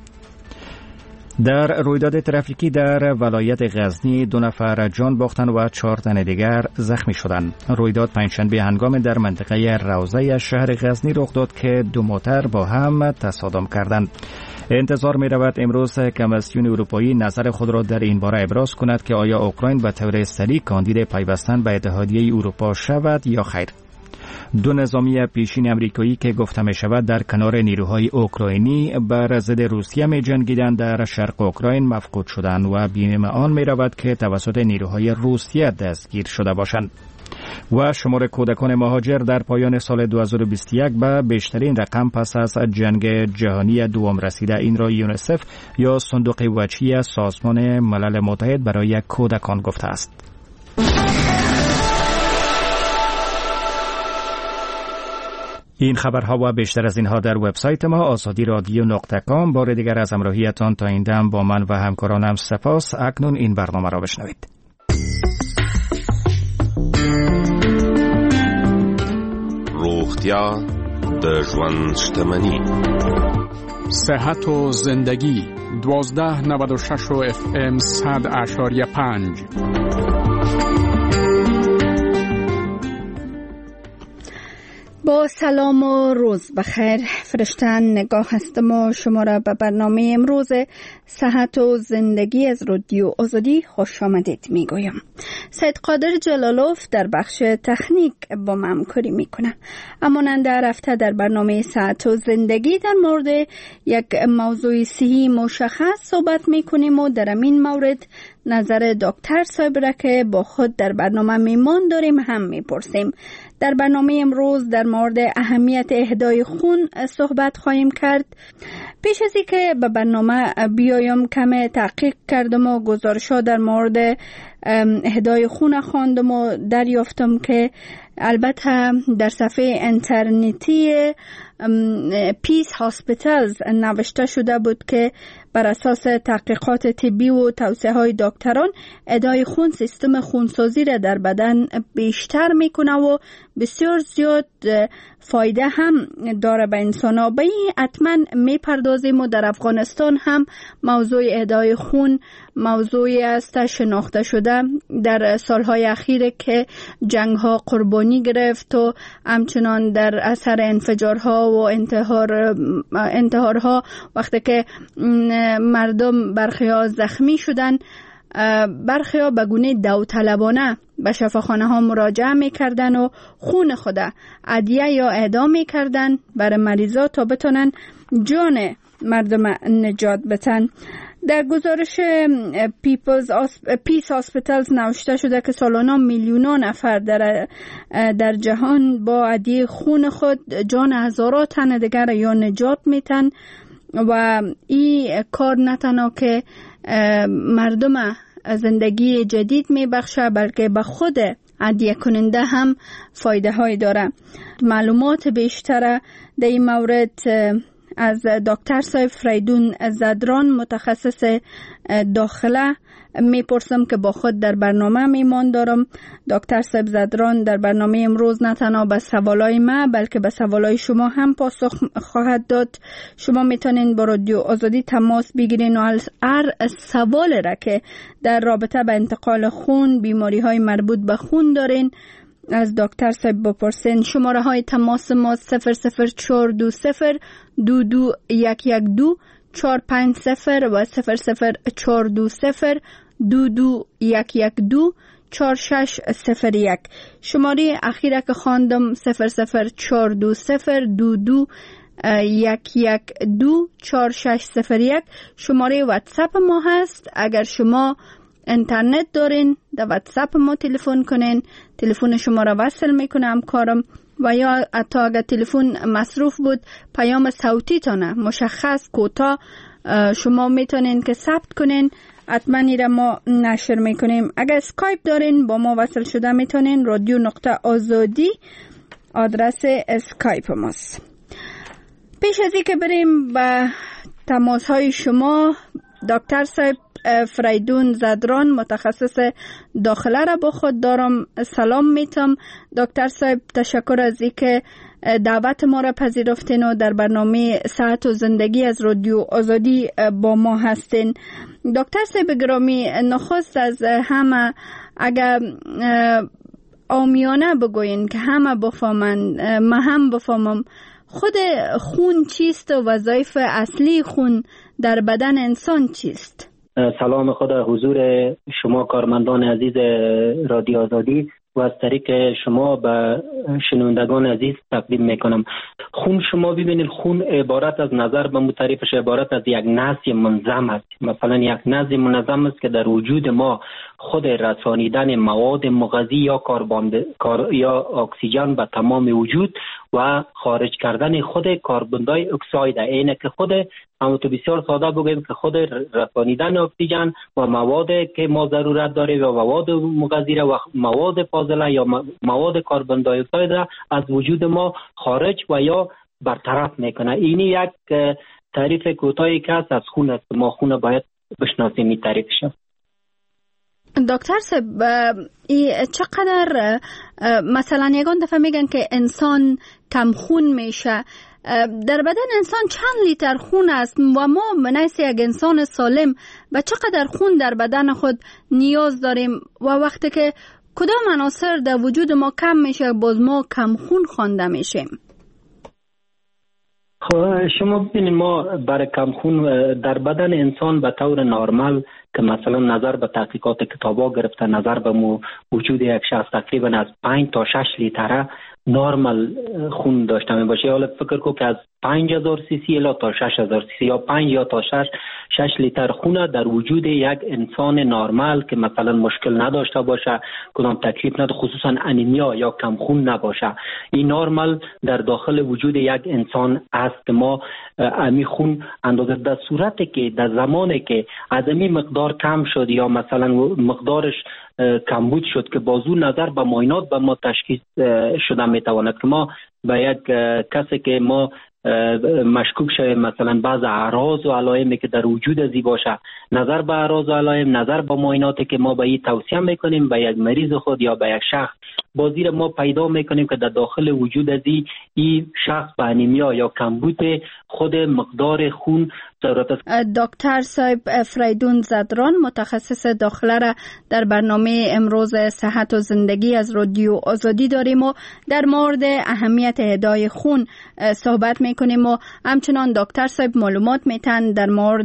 در رویداد ترافیکی در ولایت غزنی دو نفر جان باختند و چهار تن دیگر زخمی شدند. رویداد پنجشنبه هنگام در منطقه روضه شهر غزنی رخ داد که دو موتر با هم تصادم کردند. انتظار می رود امروز کمیسیون اروپایی نظر خود را در این باره ابراز کند که آیا اوکراین به طور سریع کاندید پیوستن به اتحادیه اروپا شود یا خیر. دو نظامی پیشین امریکایی که گفته می شود در کنار نیروهای اوکراینی بر ضد روسیه می جنگیدند در شرق اوکراین مفقود شدند و بیم آن می رود که توسط نیروهای روسیه دستگیر شده باشند. و شمار کودکان مهاجر در پایان سال دو هزار و بیست و یک به بیشترین رقم پس از جنگ جهانی دوم رسیده. این را یونیسف یا صندوق وجهی سازمان ملل متحد برای کودکان گفته است. این خبرها و بیشتر از اینها در وبسایت ما آزادی رادیو نقطه کام. بار دیگر از همراهیتان تا این دم با من و همکارانم سپاس. اکنون این برنامه را بشنوید. روغتیا د ژوند شتمني، صحت و زندگی دوازده نود و شش و اف ام صد اشاریه پنج. با سلام و روز بخیر. فرشتن نگاه هستم و شما را به برنامه امروز صحت و زندگی از رادیو آزادی خوش آمدید می گویم. سید قادر جلالوف در بخش تکنیک با من همکاری می کنه. همانند هر هفته در برنامه صحت و زندگی در مورد یک موضوع صحی مشخص صحبت می کنیم و در این مورد نظر دکتر صاحب را که با خود در برنامه میمان داریم هم میپرسیم. در برنامه امروز در مورد اهمیت اهدای خون صحبت خواهیم کرد. پیش از اینکه به برنامه بیایم کم تحقیق کردم و گزارش‌ها در مورد اهدای خون خواندم و دریافتم که البته در صفحه اینترنتی پیس هاسپیتالز نوشته شده بود که بر اساس تحقیقات طبی و توصیه های دکتران اهدای خون سیستم خونسازی را در بدن بیشتر میکنه و بسیار زیاد فایده هم داره به انسان ها. به این حتما میپردازیم و در افغانستان هم موضوع اهدای خون موضوعی است شناخته شده در سالهای اخیر که جنگ ها قربانی گرفت و همچنان در اثر انفجارها و انتحار انتحارها وقتی که مردم برخی ها زخمی شدن، برخی ها به گونه داوطلبانه به شفاخانه ها مراجعه می کردن و خون خود عدیه یا اعدام می کردن برای مریضا تا بتونن جان مردم نجات بدن. در گزارش پیس هاسپیتالز نوشته شده که سالانه میلیون‌ها نفر در در جهان با عدیه خون خود جان هزاران تن دیگر یا نجات میتن و این کار نه تنها که مردم زندگی جدید میبخشه بلکه به خود عدیه کننده هم فایده های داره. معلومات بیشتر در این مورد از دکتر صاحب فریدون زدران متخصص داخله میپرسم که با خود در برنامه میمان دارم. دکتر صاحب زدران در برنامه امروز نه تنها به سوالای ما بلکه به سوالای شما هم پاسخ خواهد داد. شما میتونین با رادیو آزادی تماس بگیرین و هر سوال را که در رابطه به انتقال خون، بیماری های مربوط به خون دارین از دکتر صاحب بپرسین. شماره های تماس ما صفر صفر چهار دو صفر دو دو یک یک دو چهار پنج صفر و صفر صفر چهار دو صفر دو دو یک یک دو چهار شش صفر یک. شماره اخیره که خواندم صفر صفر چهار دو صفر دو دو یک یک دو چهار شش صفر یک شماره واتساپ ما هست. اگر شما اینترنت دارین در واتساپ ما تلفن کنین، تلفن شما را وصل میکنم کارم، و یا حتی اگر تلفن مصروف بود پیام صوتی تانه مشخص کوتاه شما میتونین که ثبت کنین، حتما ایره ما نشر میکنیم. اگر اسکایپ دارین با ما وصل شده میتونین، رادیو نقطه آزادی آدرس اسکایپ ماست. پیش از این که بریم به تماس های شما، دکتر صاحب فریدون زدران متخصص داخله را با خود دارم. سلام میتم دکتر صاحب، تشکر از اینکه دعوت ما را پذیرفتین و در برنامه صحت و زندگی از رادیو آزادی با ما هستین. دکتر صاحب گرامی، نخست از همه اگر عامیانه بگوین که همه بفهمن، من هم بفهمم، خود خون چیست و وظایف اصلی خون در بدن انسان چیست؟ سلام خود حضور شما کارمندان عزیز رادیو آزادی و از طریق شما به شنوندگان عزیز تقدیم میکنم. خون، شما ببینید خون عبارت از نظر به متعریفش عبارت از یک نسج منظم است. مثلا یک نسج منظم است که در وجود ما خود رسانیدن مواد مغذی یا کربن یا اکسیژن به تمام وجود و خارج کردن خود کربن دی اکساید، اینه که خود اما تو بسیار ساده بگیم که خود رسانیدن اکسیژن و مواد که ما ضرورت داریم و مواد مغذی و مواد فاضله یا مواد کربن دی اکساید را از وجود ما خارج و یا برطرف میکنه. اینی یک تعریف کوتاهی که از خون است. ما خون باید بشناسیم این تعریفش. دکتر صاحب، چقدر مثلا یگان دفعه میگن که انسان کم خون میشه، در بدن انسان چند لیتر خون است و ما منیس یک انسان سالم و چقدر خون در بدن خود نیاز داریم و وقتی که کدام عناصر در وجود ما کم میشه باز ما کم خون خوانده میشیم؟ خب شما ببینید ما برای کم خون در بدن انسان به طور نرمال که مثلا نظر به تحقیقات کتابا گرفته نظر به وجود یک شخص تقریبا از پنج تا شش لیتر نرمال خون داشته می باشه. حالا فکر کو که از پنج هزار سی سی الی تا شش هزار سی سی یا پنج یا تا شش شش لیتر خون در وجود یک انسان نرمال که مثلا مشکل نداشته باشه، کدام تکلیف نداره، خصوصا انیمیا یا کم خون نباشه، این نرمال در داخل وجود یک انسان است. ما امی خون اندازه در صورتی که در زمانی که از امی مقدار کم شد یا مثلا مقدارش کمبود شد که بازو نظر به معاینات به ما تشخیص شده میتواند که ما به یک کسی که ما مشکوک شویم مثلا بعض اعراض و علائمی که در وجود ازی باشه، نظر به اعراض و علائم، نظر به معایناتی که ما به این توصیه میکنیم به یک مریض خود یا به یک شخص، بازی ما پیدا میکنیم که در داخل وجود ازی این شخص به انیمیا یا کمبود خود مقدار خون ضرورت است. دکتر صاحب فریدون زدران متخصص داخله را در برنامه امروز صحت و زندگی از رادیو آزادی داریم و در مورد اهمیت اهدای خون صحبت میکنیم و همچنان دکتر صاحب معلومات میتن در مورد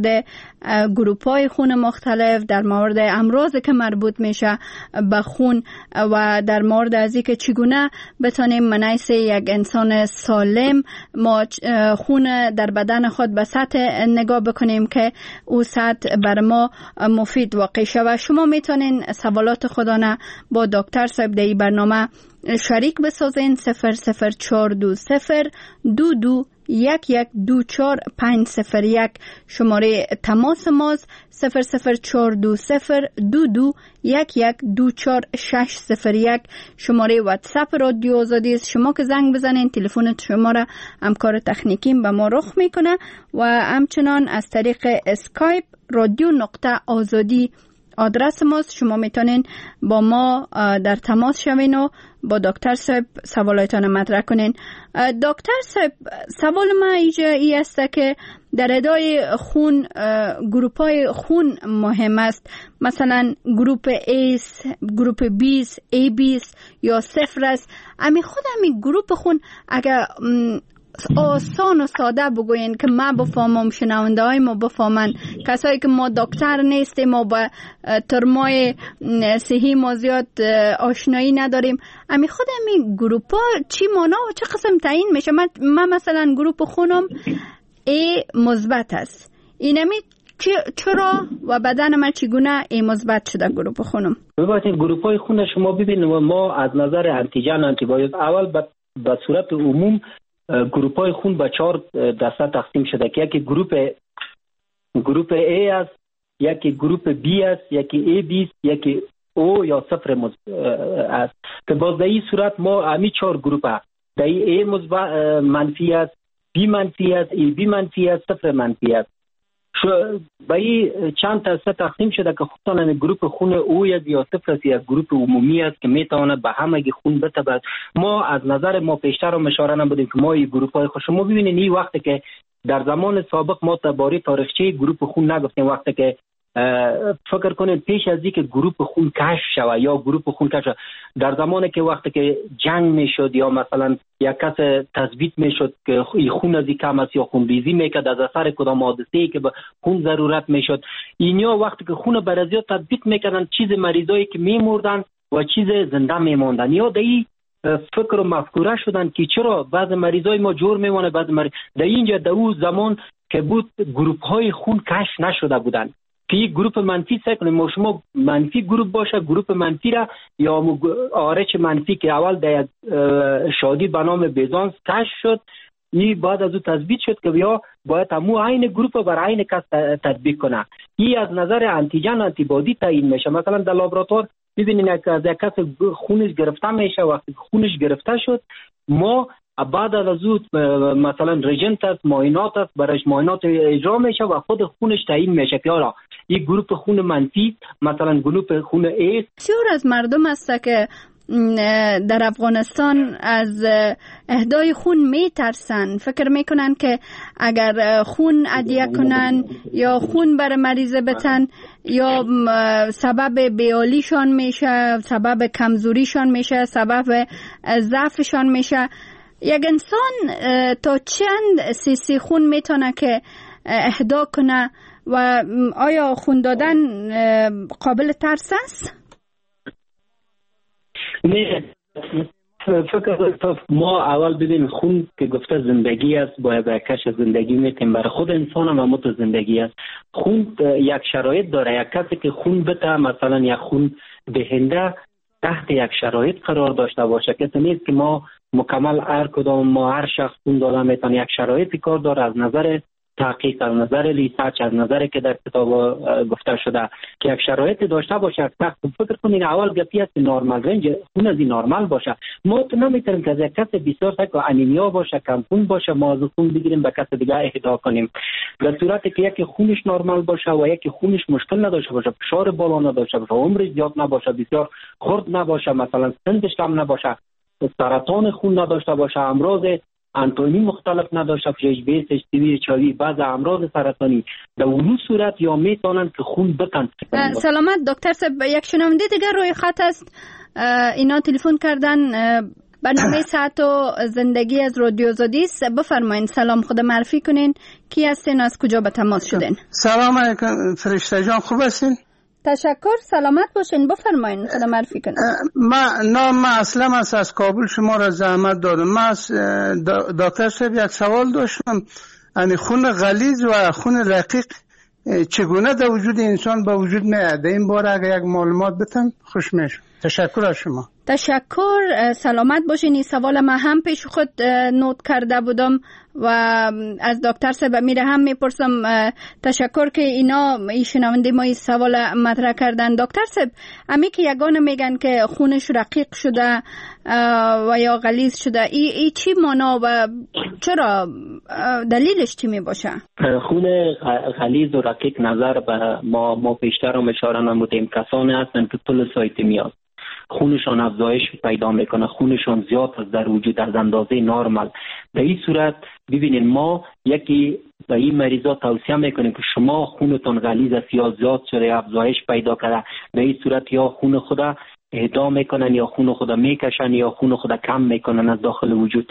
گروپ های خون مختلف، در مورد امراضی که مربوط میشه به خون و در مورد از اینکه چگونه بتانیم منیس یک انسان سالم ما خون در بدن خود به سطح نگاه بکنیم که او سطح بر ما مفید واقع شود. شما میتونین سوالات خودانه با دکتر صاحب در این برنامه شریک بسازین. صفر صفر چهار دو صفر دو دو یک یک دو چهار پنج صفر یک شماره تماس ماست. صفر صفر چهار دو صفر دو دو یک یک دو چهار شش صفر یک شماره واتساپ رادیو آزادی است. شما که زنگ بزنین تلفن شما را همکار تکنیکیم به ما رخ میکنه و همچنان از طریق اسکایپ رادیو نقطه آزادی آدرس ماست. شما میتونین با ما در تماس شوین و با دکتر صاحب سوالاتان مطرح کنین. دکتر صاحب، سوال ما اینجا ای است که در ادای خون گروپ های خون مهم است، مثلا گروپ ایس، گروپ بیست، ای بیست یا صفر است. امی خود امی گروپ خون اگر آسان و ساده بگوین که ما بفهمم، شنونده های ما بفهمن، کسایی که ما دکتر نیستیم و با ترمای صحی ما زیاد آشنایی نداریم، امی خود امی گروپ ها چی مانا و چه قسم تعیین میشه؟ من, من مثلا گروپ خونم ای مثبت است، اینمی چرا و بدن من چگونه ای مثبت شده گروپ خونم؟ ببینید گروپ های خون شما ببینید ما از نظر انتیجن آنتیبادی اول به صورت عموم گروپ های خون به چهار دسته تقسیم شده که یکی گروپ گروپ A است، یکی گروپ B است، یکی A B است، یکی O یا صفر است که باز در این صورت ما همین چهار گروپ هست. در A مثبت منفی است، B منفی است، A B منفی است، صفر منفی است. با این چند دسته تقسیم شده که خصوصا گروپ خون او یا صفر است یا گروپ عمومی است که میتونه به همه خون بتابد. ما از نظر ما پیشتر هم اشاره نبودیم که ما این گروپ های خوش شما ببینید این وقتی که در زمان سابق ما درباره تاریخچه گروپ خون نگفتیم، وقتی که فکر کنید پیش از اینکه گروپ خون کشف شود یا گروپ خون کشف در زمانی که وقتی که جنگ میشد یا مثلا یک کس تثبیت میشد که خون از کم است یا خونریزی میکرد از اثر کدام حادثه‌ای که به خون ضرورت میشد، اینیا وقتی که خون برازیا تثبیت میکردن چیز مریضایی که میمردن و چیز زنده میموندن یا دایی فکر و مفکوره شدن که چرا بعض مریضای ما جور میمونه، بعض مریض در اینجا در اون زمان که بود گروپ های خون کشف نشده بودن که یک گروپ منفی سعی کنیم ما شما منفی گروپ باشه، گروپ منفی را یا آرچ منفی که اول در شادی به نام بیزانس کشف شد، این بعد از او تثبیت شد که بیا باید همو عین گروپ بر عین کس تطبیق کنه. این از نظر انتیجن آنتیبادی تعیین میشه. مثلا در لابراتوار ببینید از یک کس خونش گرفته میشه، وقتی خونش گرفته شد ما بعد از او مثلا رژنت است، معاینات است، برایش معاینات اجرا میشه و خود خونش تعیین میشه که آره یک گروپ خون منفی مثلا گروپ خون A. بسیار از مردم است که در افغانستان از اهدای خون میترسن، فکر میکنن که اگر خون عدیه کنن یا خون بر مریضه بتن یا سبب بیالیشان میشه، سبب کمزوریشان میشه، سبب ضعفشان میشه. یک انسان تا چند سیسی خون میتونه که اهدا کنه و آیا خون دادن قابل ترس است؟ نه، فکر ما اول ببین خون که گفته زندگی است، باید به کش زندگی میتیم، برای خود انسان هم همون زندگی است. خون یک شرایط داره، یک کسی که خون بده مثلا یک خون دهنده تحت یک شرایط قرار داشته باشه، کسی نیست که ما مکمل هر کدام ما هر شخص خون داده میتونه، یک شرایطی کار داره از نظر تحقیق، از نظر ریسرچ، از نظر که در کتاب گفته شده که یک شرایطی داشته باشه. فکر کنین اول گپی است نورمال رنج خون از نورمال باشه. ما تو نمیتونیم که از یک کس بسیار سک انیمیا باشه، کم خون باشه ما از خون بگیریم به کس دیگه اهدا کنیم. در صورتی که یکی خونش نورمال باشه و یکی خونش مشکل نداشته باشه، فشار بالا نداشته باشه، عمرش زیاد نباشه، بسیار خرد نباشه، مثلا سنش کم نباشه، سرطان خون نداشته باشه، امراض انتونی مختلف نداشته باشه، اچ بی اس، اچ تی وی، اچ آی وی، بعض امراض سرطانی، در اون صورت یا میتونن که خون بتن. سلامت دکتر صاحب، یک شنونده دیگر روی خط است، اینا تلفن کردن. برنامه ساعت و زندگی از رادیو آزادی است. بفرمایید سلام، خود معرفی کنین، کی هستین، از کجا به تماس شدین؟ سلام علیکم فرشته جان، خوب هستین؟ تشکر، سلامت باشین، بفرمایید خدا معرفی کنید. من نام من اسلم است، از کابل شما را زحمت دادم. من دکتر صاحب یک سوال داشتم، یعنی خون غلیظ و خون رقیق چگونه در وجود انسان به وجود میاد؟ این باره اگر یک معلومات بتن خوش میشه. تشکر از شما. تشکر، سلامت باشین. این سوال من هم پیش خود نوت کرده بودم و از دکتر صاحب میره هم میپرسم. تشکر که اینا این شنونده ما این سوال مطرح کردن. دکتر صاحب، امی که یگانه میگن که خونش رقیق شده و یا غلیظ شده، ای, ای چی معنا و چرا دلیلش چی می باشه؟ خون غلیظ و رقیق نظر به ما ما پیشتر هم اشاره نمودیم، کسانی هستن که پلیسایتمی خونشان افزایش پیدا میکنه، خونشان زیاد است در وجود از اندازه نرمال. در این صورت ببینید ما یکی به این مریضا توصیه میکنیم که شما خونتون غلیظ است یا زیاد شده افزایش پیدا کرده، در این صورت یا خون خدا اهدا میکنن یا خون خدا میکشن یا خون خدا کم میکنن از داخل وجود.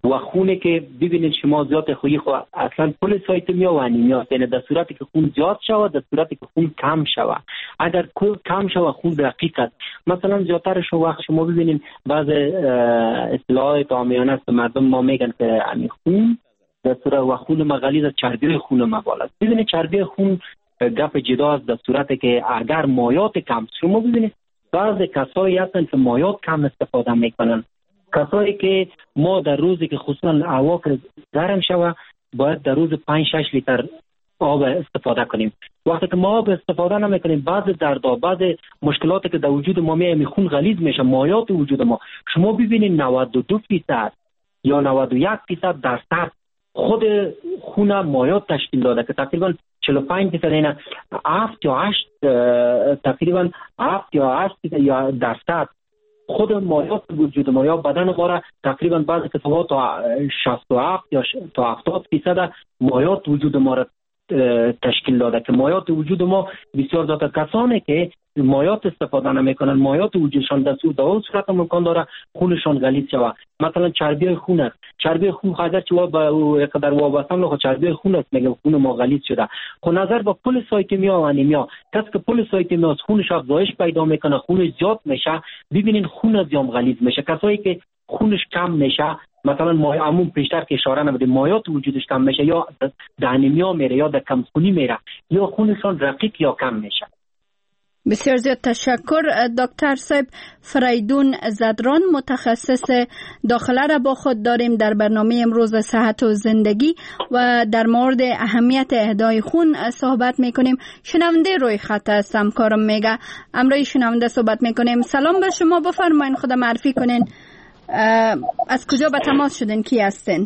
و خونه که ببینید شما زیاد خویی خو اصلا پلیسایتمیا و انیمیا، یعنی در صورتی که خون زیاد شود، در صورتی که خون کم شود. اگر کم شود خون رقیق است، مثلا زیادتر شو وقت شما ببینید بعض اصطلاحات عامیانه است مردم ما میگن که این خون در صورت و خون ما غلیظ است، چربی خون ما بالا است. ببینید چربی خون گپ جدا است در صورتی که اگر مایات کم، شما ببینید بعض کسایی هستن که مایات کم استفاده میکنن. کسایی که ما در روزی که خصوصا هوا که گرم شوه باید در روز پنج شش لیتر آب استفاده کنیم. وقتی که ما آب استفاده نمیکنیم بعض دردها، بعض مشکلاتی که در وجود ما میاد خون غلیظ میشه، مایات وجود ما، شما ببینید نود و دو درصد یا نود و یک درصد درصد خود خون مایات تشکیل داده که تقریبا چهل و پنج درصد اینا هفت یا هشت تقریبا هفت یا هشت یا درصد خود مایات وجود ما یا بدن ما را تقریبا بعضی کسان تا شصت و هفت یا تا هفتاد درصد مایات وجود ما را تشکیل داده که مایات وجود ما بسیار زیاد. کسانی که مایات استفاده نمیکنن، مایات وجودشان در صورت امکان داره خونشان غلیظ شود. مثلا چربی خون است، چربی خون اگر چه با قدر وابسته له چربی خون است، میگم خون ما غلیظ شده. خب نظر با پلیسایتمیا و انیمیا، کسی که پلیسایتمیا خونش افزایش پیدا میکنه، خونش زیاد میشه، ببینین خون از یام غلیظ میشه. کسایی که خونش کم میشه، مثلا ما عموم پیشتر که اشاره نمیدیم مایات وجودش کم میشه یا در انیمیا میره یا در کم خونی میره یا خونشان رقیق یا کم میشه. بسیار زیاد تشکر. دکتر صاحب فریدون زدران، متخصص داخله را با خود داریم در برنامه امروز صحت و زندگی و در مورد اهمیت اهدای خون صحبت میکنیم. شنونده روی خط است، همکارم میگه امروز شنونده صحبت میکنیم. سلام به شما، بفرمایید خود معرفی کنین، از کجا به تماس شدین، کی هستین؟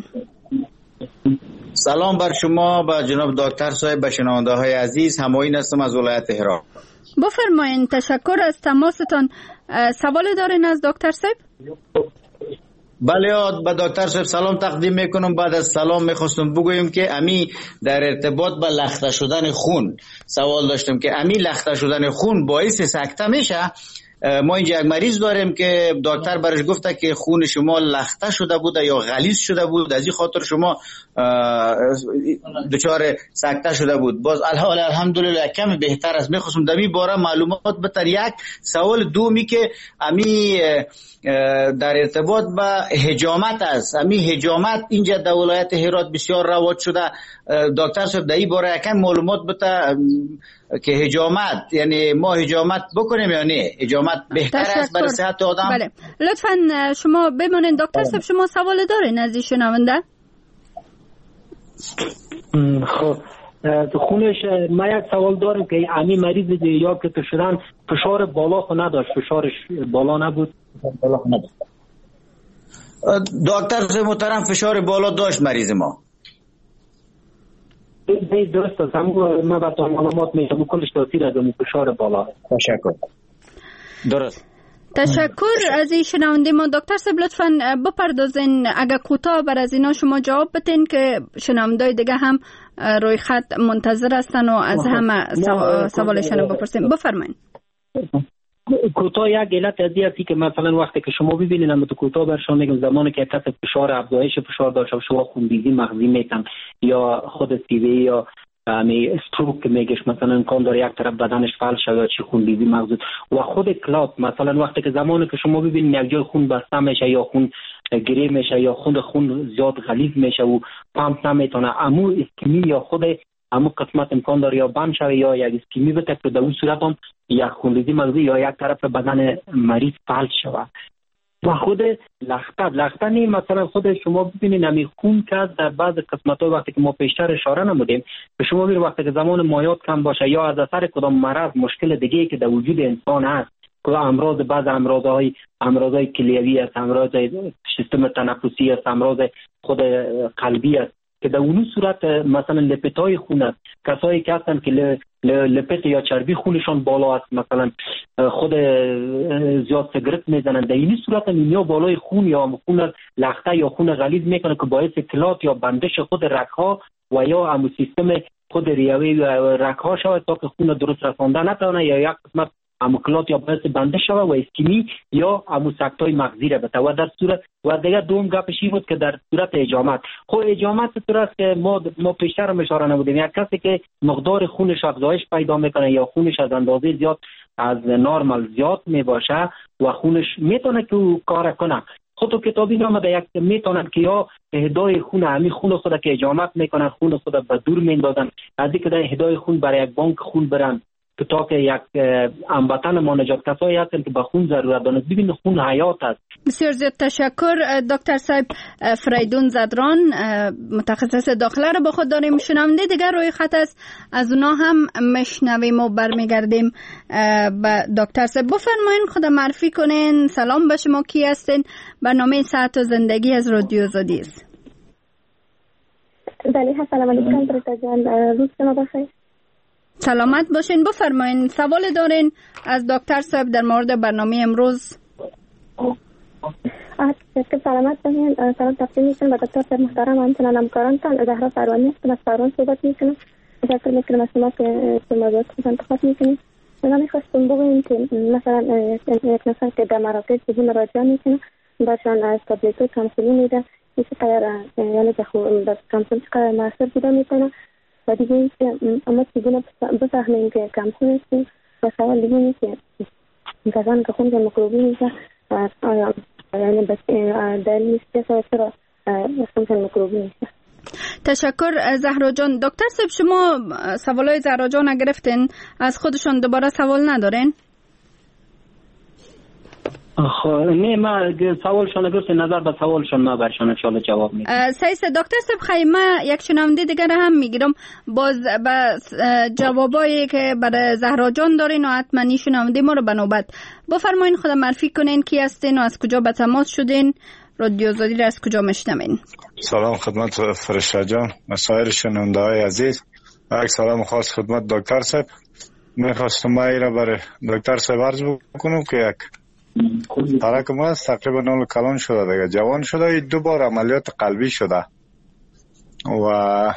سلام بر شما، به جناب دکتر صاحب، به شنونده های عزیز. همایون هستم از ولایت هرات. بفرمایید، تشکر از تماستان. سوال دارین از دکتر صاحب؟ بله، به دکتر صاحب سلام تقدیم میکنم. بعد از سلام میخواستم بگویم که امی در ارتباط به لخته شدن خون سوال داشتم که امی لخته شدن خون باعث سکته میشه. ما اینجا یک مریض داریم که دکتر برش گفته که خون شما لخته شده بوده یا غلیظ شده بود، از این خاطر شما دچار سکته شده بود. باز الحال الحمدلله کمی بهتر است. میخواستم در این باره معلومات بتر. یک سوال دومی که امی در ارتباط به حجامت است، امی حجامت اینجا در ولایت هرات بسیار رواج شده. دکتر صاحب در این باره یکم معلومات بده که حجامت، یعنی ما حجامت بکنیم یا نه؟ حجامت بهتر است برای صحت آدم؟ بله، لطفاً شما بمانید. دکتر صاحب شما سوال دارین از این شنونده؟ خب خونش ما یک سوال دارم که امی مریض یا که تو شدن فشار بالا خو نداشت، فشارش بالا نبود. بالا خو نداشت. دکتر صاحب محترم فشار بالا داشت مریض ما. نه درست است. ما با تو معلومات میدم کلش تاثیر از اون فشار بالا. تشکر. درست. تشکر از این شنونده ما. دکتر صاحب لطفاً بپردازین، اگر کوتاه بر از اینا شما جواب بدین که شنوندای دیگه هم روی خط منتظر هستن و از همه سوالشون رو بپرسیم. بفرمایید. کوتاه یک علت از این که مثلا وقتی که شما ببینید، اما تو کوتاه برشان میگم زمانی که کسی فشار افزایش فشار داشت و شما خونریزی مغزی میتن یا خود سیوی یا می استروک میگش، مثلا امکان داره یک طرف بدنش فلج شده چی خونریزی مغزی و خود کلات، مثلا وقتی که زمانی که شما ببینید یک جای خون بسته میشه یا خون گری میشه یا خود خون زیاد غلیظ میشه و پمپ نمیتونه، امو اسکمی یا خود امو قسمت امکان داره یا بند شوه یا یک اسکمی بده که در اون صورت هم یک خونریزی مغزی یا یک طرف بدن مریض فلج شوه. و خود لخته لخته نیم، مثلا خود شما ببینید نمی خون که در بعض قسمت ها وقتی که ما پیشتر اشاره نمودیم به شما ببینید وقتی که زمان مایات کم باشه یا از اثر کدام مرض مشکل دیگه که در وجود انسان هست، که امراض بعض امراضهای امراضهای کلیوی است، امراض سیستم تنفسی است، امراض خود قلبی است که در اون صورت مثلا لپتای خون است، کسایی که هستن که لپت یا چربی خونشان بالا است، مثلا خود زیاد سیگرت میزنن، در این صورت مینیا بالای خون یا خون لخته یا خون غلیظ میکنه که باعث کلات یا بندش خود رگ‌ها و یا هم سیستم خود ریوی رگ‌ها شود تا که خون درست رسانده نتونه یا یک قسمت اموکلات یا باعث بنده شوه و اسکیمی یا اموسکتای مغزی را بده و در صورت و دیگه دوم گپش این بود که در صورت اجامت خب اجامت طور است که ما ما پیشتر هم اشاره نمودیم یک کسی که مقدار خونش افزایش پیدا میکنه یا خونش از اندازه زیاد از نورمال زیاد میباشه و خونش میتونه که او کار کنه خود تو کتابی نامده یک میتونن که یا اهدای خون همین خون خود که اجامت میکنن خون خود به دور میندازن از اینکه در اهدای خون برای یک بانک خون برن که تا که یک هموطن ما نجات کسایی هستن که به خون ضرورت دارن ببین خون حیات است. بسیار زیاد تشکر دکتر صاحب. فریدون زدران متخصص داخله رو با خود داریم. شنونده دیگر روی خط است از اونا هم مشنویم و برمیگردیم به دکتر صاحب. بفرمایین خود معرفی کنین. سلام به شما، کی هستین؟ برنامه صحت و زندگی از رادیو آزادی است. بله سلام علیکم برتا جان، روز شما بخیر. سلامت باشین. بفرمایین سوال دارین از دکتر صاحب در مورد برنامه امروز. که سلامت باشین. سلام تقدیم میکنم به دکتر صاحب محترم و همچنان همکارانتان. زهرا فروانی هستم از تهران صحبت میکنم. تشکر میکنم از شما که موضوعات خود انتخاب میکنید. من میخواستم بگویم که مثلا یک نفر که در مراکز چگونه راجع میکنه برشان از تابلیت و کانسولی میده چه قدر یعنی به کانسول چه قدر موثر بوده میکنه و دیگه این که اما چگونه بفهمیم که کمسون هستیم و سوال دیگه این که کسان که خون میکروبی میشه آیا یعنی دلیل نیست که چرا خون میکروبی میشه. تشکر زهرا جان. دکتر صاحب شما سوالای زهرا جان گرفتین، از خودشون دوباره سوال ندارین؟ خب نه ما سوالشون گرفت نظر به سوالشون ما برشون ان شاء الله جواب میدم. سیس دکتر صاحب خیمه یک شنونده دیگر هم میگیرم باز به جوابایی که برای زهرا جان دارین و حتما شنونده ما رو به نوبت. بفرمایین خود معرفی کنین کی هستین و از کجا به تماس شدین، رادیو آزادی را از کجا میشنوین؟ سلام خدمت فرشته جان، مسائل شنونده های عزیز. یک سلام خاص خدمت دکتر صاحب. میخواستم ما ایرا برای دکتر صاحب عرض بکنم که یک ترک ما تقریبا نول کلان شده دیگه، جوان شده، دو بار عملیات قلبی شده و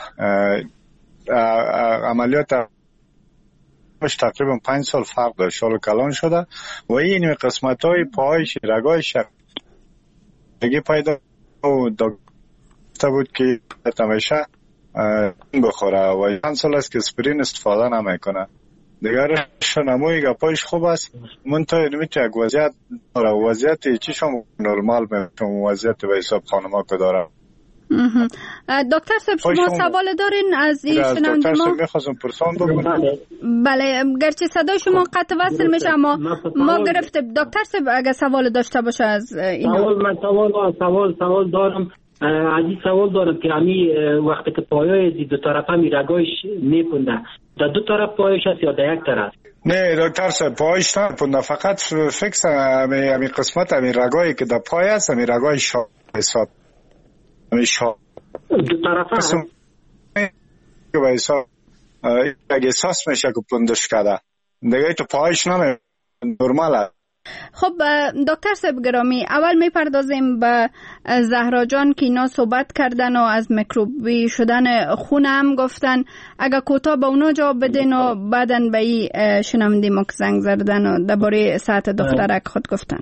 عملیات مش تقریبا پنج سال فرق داشت، شال کلان شده و این قسمت های پایش رگایش دیگه پیدا و دکتر بود که همیشه بخوره و چند سال است که اسپرین استفاده نمیکنه دیگر. شنموی گپایش خوب است منتها نمیشه یک وضعیت داره، وضعیت چی شما نرمال میتونم وضعیت به حساب خانما که داره. دکتر صاحب شما سوال دارین از این شنونده ما؟ دکتر صاحب میخواستم پرسان بکنم. بله گرچه صدای شما قطع وصل میشه اما ما گرفته. دکتر صاحب اگه سوال داشته باشه از این سوال من سوال سوال سوال دارم از این سوال دارم که امی وقتی که پایای دو طرف همی رگایش میپنده در دو طرف پایش هست یا در یک طرف؟ نه دکتر صاحب پایش نپنده، فقط فکس همی همی قسمت همی رگایی که در پای هست همی رگای شا حساب همی شا دو طرف هست که به حساب اگه احساس میشه که پندش کرده دیگه تو پایش نمی نرماله. خب دکتر صاحب گرامی اول میپردازیم به زهرا جان که اینا صحبت کردن و از میکروبی شدن خون هم گفتن. اگه کوتاه به اونا جواب بدین و بعدن به این شنونده ما که زنگ زدن و درباره ساعت دخترک خود گفتن.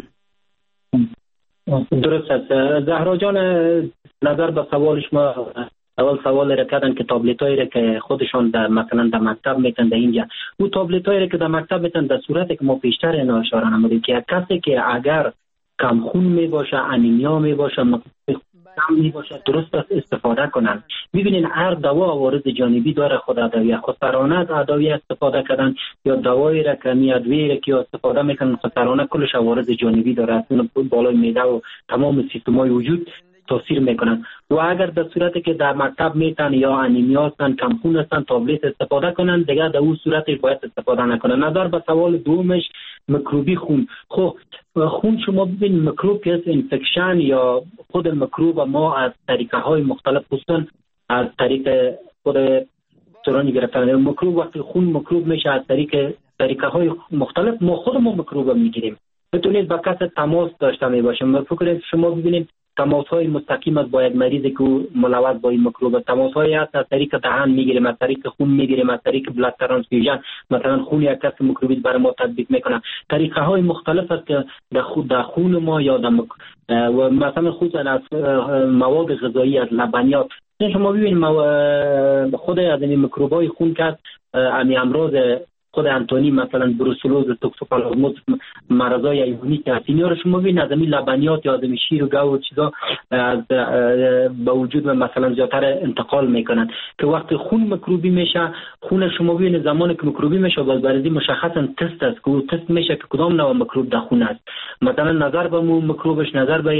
درست است زهرا جان. نظر به سوالش ما اول سوال را کردن که تابلت هایی را که خودشان در مثلا در مکتب میتن در اینجا او تابلت هایی را که در مکتب میتن در صورتی که ما پیشتر اینا اشاره نمودیم که یک کسی که اگر کم خون می باشه انیمیا می باشه کم می باشه درست است استفاده کنن. ببینین هر دوا عوارض جانبی داره، خود ادویه خودسرانه از ادویه استفاده کردن یا دوایی را که می ادویه را که استفاده میکنن خودسرانه کلش عوارض جانبی داره، اون بالای معده و تمام سیستم‌های وجود تاثیر میکنن. و اگر در صورتی که در مکتب میتن یا انیمیا هستن کم خون هستن تابلت استفاده کنن دیگه در اون صورتی باید استفاده نکنن. نظر به سوال دومش میکروبی خون، خب خون شما ببین میکروب که اینفکشن یا خود میکروب ما از طریقه های مختلف هستن، از طریق خود سرانی گرفتن میکروب وقتی خون میکروب میشه از طریق طریقه های مختلف ما خودمون میکروب میگیریم. بتونید با کس تماس داشته می باشیم. فکر شما ببینید تماس‌های مستقیم است باید مریضی که ملوث با این میکروب، تماس‌های هست از طریق دهان میگیریم، از طریق خون میگیریم، از طریق بلاد ترانسفیوژن، مثلا خون یک کس میکروبی برای ما تطبیق میکنه. طریقه های مختلف است که در خود در خون ما یا در مک... و مثلا خصوصا از مواد غذایی، از لبنیات شما ببینید خود از این میکروبای خون که امی امراض خود انتونی مثلا بروسلوز، توکسوپلازموز، مرضای ایونی که اینا رو شما ببینید از این لبنیات یا از این شیر و گوشت و چیزا از به وجود مثلا زیاتر انتقال میکنن که وقتی خون میکروبی میشه، خون شما ببینید زمانی که میکروبی میشه باز برای مشخصا تست است که تست میشه که کدام نوع میکروب در خون است، مثلا نظر به مو میکروبش نظر به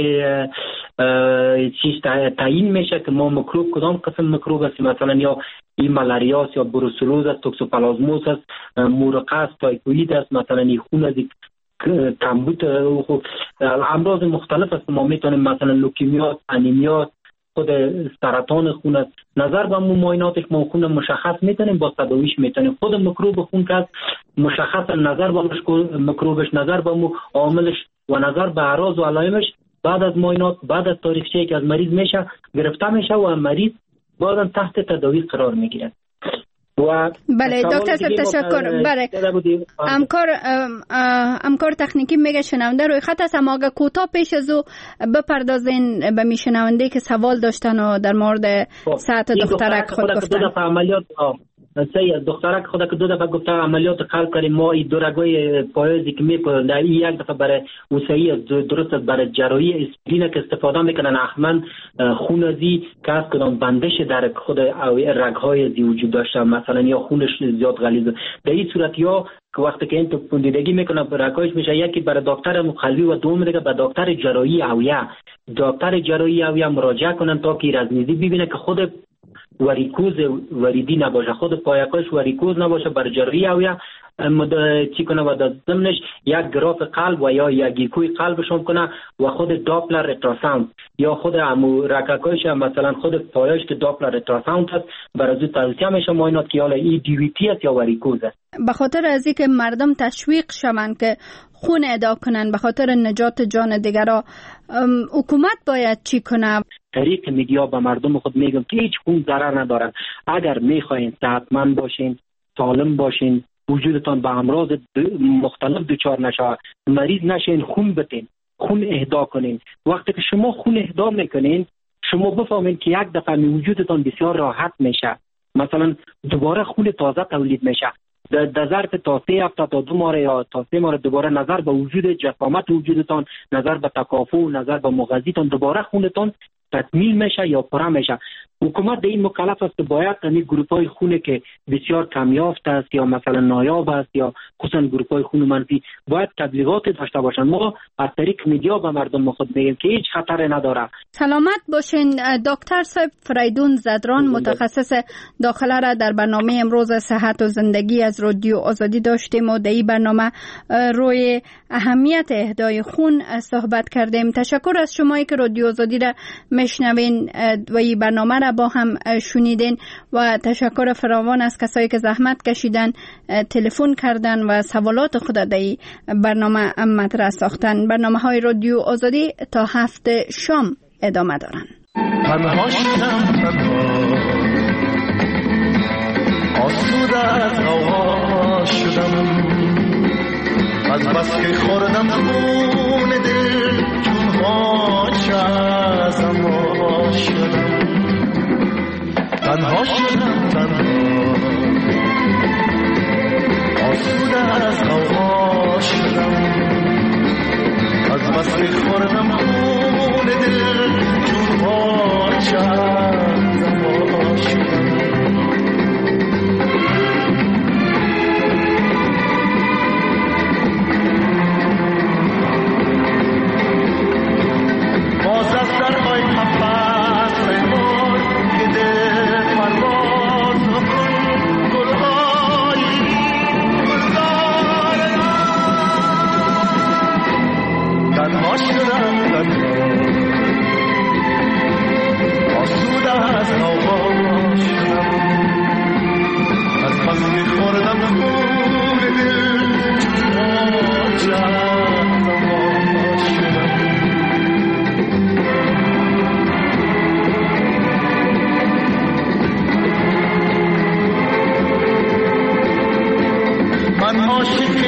چیز تعیین میشه که ما میکروب کدام قسم میکروب است، مثلا یا این مالاریاس یا بروسلوز است، توکسوپلازموس است، مورقه است، تایفوید است، مثلا این خون از کمبود امراض مختلف است. ما میتونیم مثلا لوکیمیا، انیمیا، خود سرطان خون است. نظر به معایناتش ما خون مشخص میتونیم، با تداویش میتونیم. خود میکروب خون که مشخص نظر به میکروبش، نظر به عاملش و نظر به اعراض و علائمش بعد از معاینات، بعد از تاریخچه‌ای که از مریض میشه گرفته میشه و مریض بعدا تحت تداوی قرار میگیره. و بله دکتر صاحب تشکر. بله همکار همکار تکنیکی میگه شنونده روی خط است، اما اگه کوتاه پیش از او بپردازین به می شنونده که سوال داشتن و در مورد ساعت دخترک خود گفتن. سید دخترک خدا که دو دفعه گفته عملیات قلب کردیم ما این دو رگای پایزی که میپرن در این یک دفعه برای وسیعی درست برای جراحی اسپرین که استفاده میکنن احمن خون ازی که از کدام بندش در خود رگهای ازی وجود داشته، مثلا یا خونش زیاد غلیظ. در این صورت یا که وقتی که این تو پوندیدگی میکنه رگایش میشه یکی برای دکتر مقلبی و دوم دیگه به دکتر جراحی اویه. دکتر جراحی اویه مراجعه کنن تا که رزمیزی ببینه که خود وریکوز وریدی نباشه، خود پایکاش وریکوز نباشه، بر جراحی او یا چی کنه و در ضمنش یک گراف قلب و یا یک گیکوی قلبشون کنه و خود داپلر ریتراساوند یا خود امو رککایش مثلا خود پایش که داپلر ریتراساوند هست بر از توصیه میشه معاینات که حالا ای دی وی تی است یا وریکوز است. به خاطر از اینکه مردم تشویق شوند که خون ادا کنن به خاطر نجات جان دیگران، حکومت باید چی کنه؟ طریق میدیا به مردم خود میگم که هیچ خون ضرر ندارن. اگر میخواین صحتمند باشین، سالم باشین، وجودتان به امراض مختلف دچار نشه، مریض نشین، خون بتین، خون اهدا کنین. وقتی که شما خون اهدا میکنین شما بفهمین که یک دفعه وجودتان بسیار راحت میشه، مثلا دوباره خون تازه تولید میشه. در ظرف تا سه هفته تا دو ماه یا تا سه ماه دوباره نظر به وجود جسامت وجودتان، نظر به تکافؤ، نظر به مغذیتان دوباره خونتان تکمیل میشه یا پره میشه. حکومت در این مکلف است که باید این گروپ‌های خون که بسیار کمیافت است یا مثلا نایاب است یا خصوصا گروپ‌های خون منفی باید تبلیغات داشته باشند. ما از طریق میدیا به مردم خود میگیم که هیچ خطری نداره. سلامت باشین. دکتر صاحب فریدون زدران متخصص داخله را در برنامه امروز صحت و زندگی از رادیو آزادی داشتیم و در این برنامه روی اهمیت اهدای خون صحبت کردیم. تشکر از شمایی که رادیو آزادی را میشنوین و این برنامه را با هم شنیدین و تشکر فراوان از کسایی که زحمت کشیدن، تلفن کردن و سوالات خود در این برنامه مطرح ساختن. برنامه های رادیو آزادی تا هفته شام ادامه دارن. تنها شدم تنها آسوده از غوا شدم، از بس که خوردم خون دل چون هاچ ازم وا شدم. تنها شدم تنها آسوده از غوا شدم، از بس که خوردم خون دل چون هاچ ازم وا شدم. باز از درهای محبت ریمون که دل پرواز کن گلهای گلزار تنها شدم تنها آسوده عاشق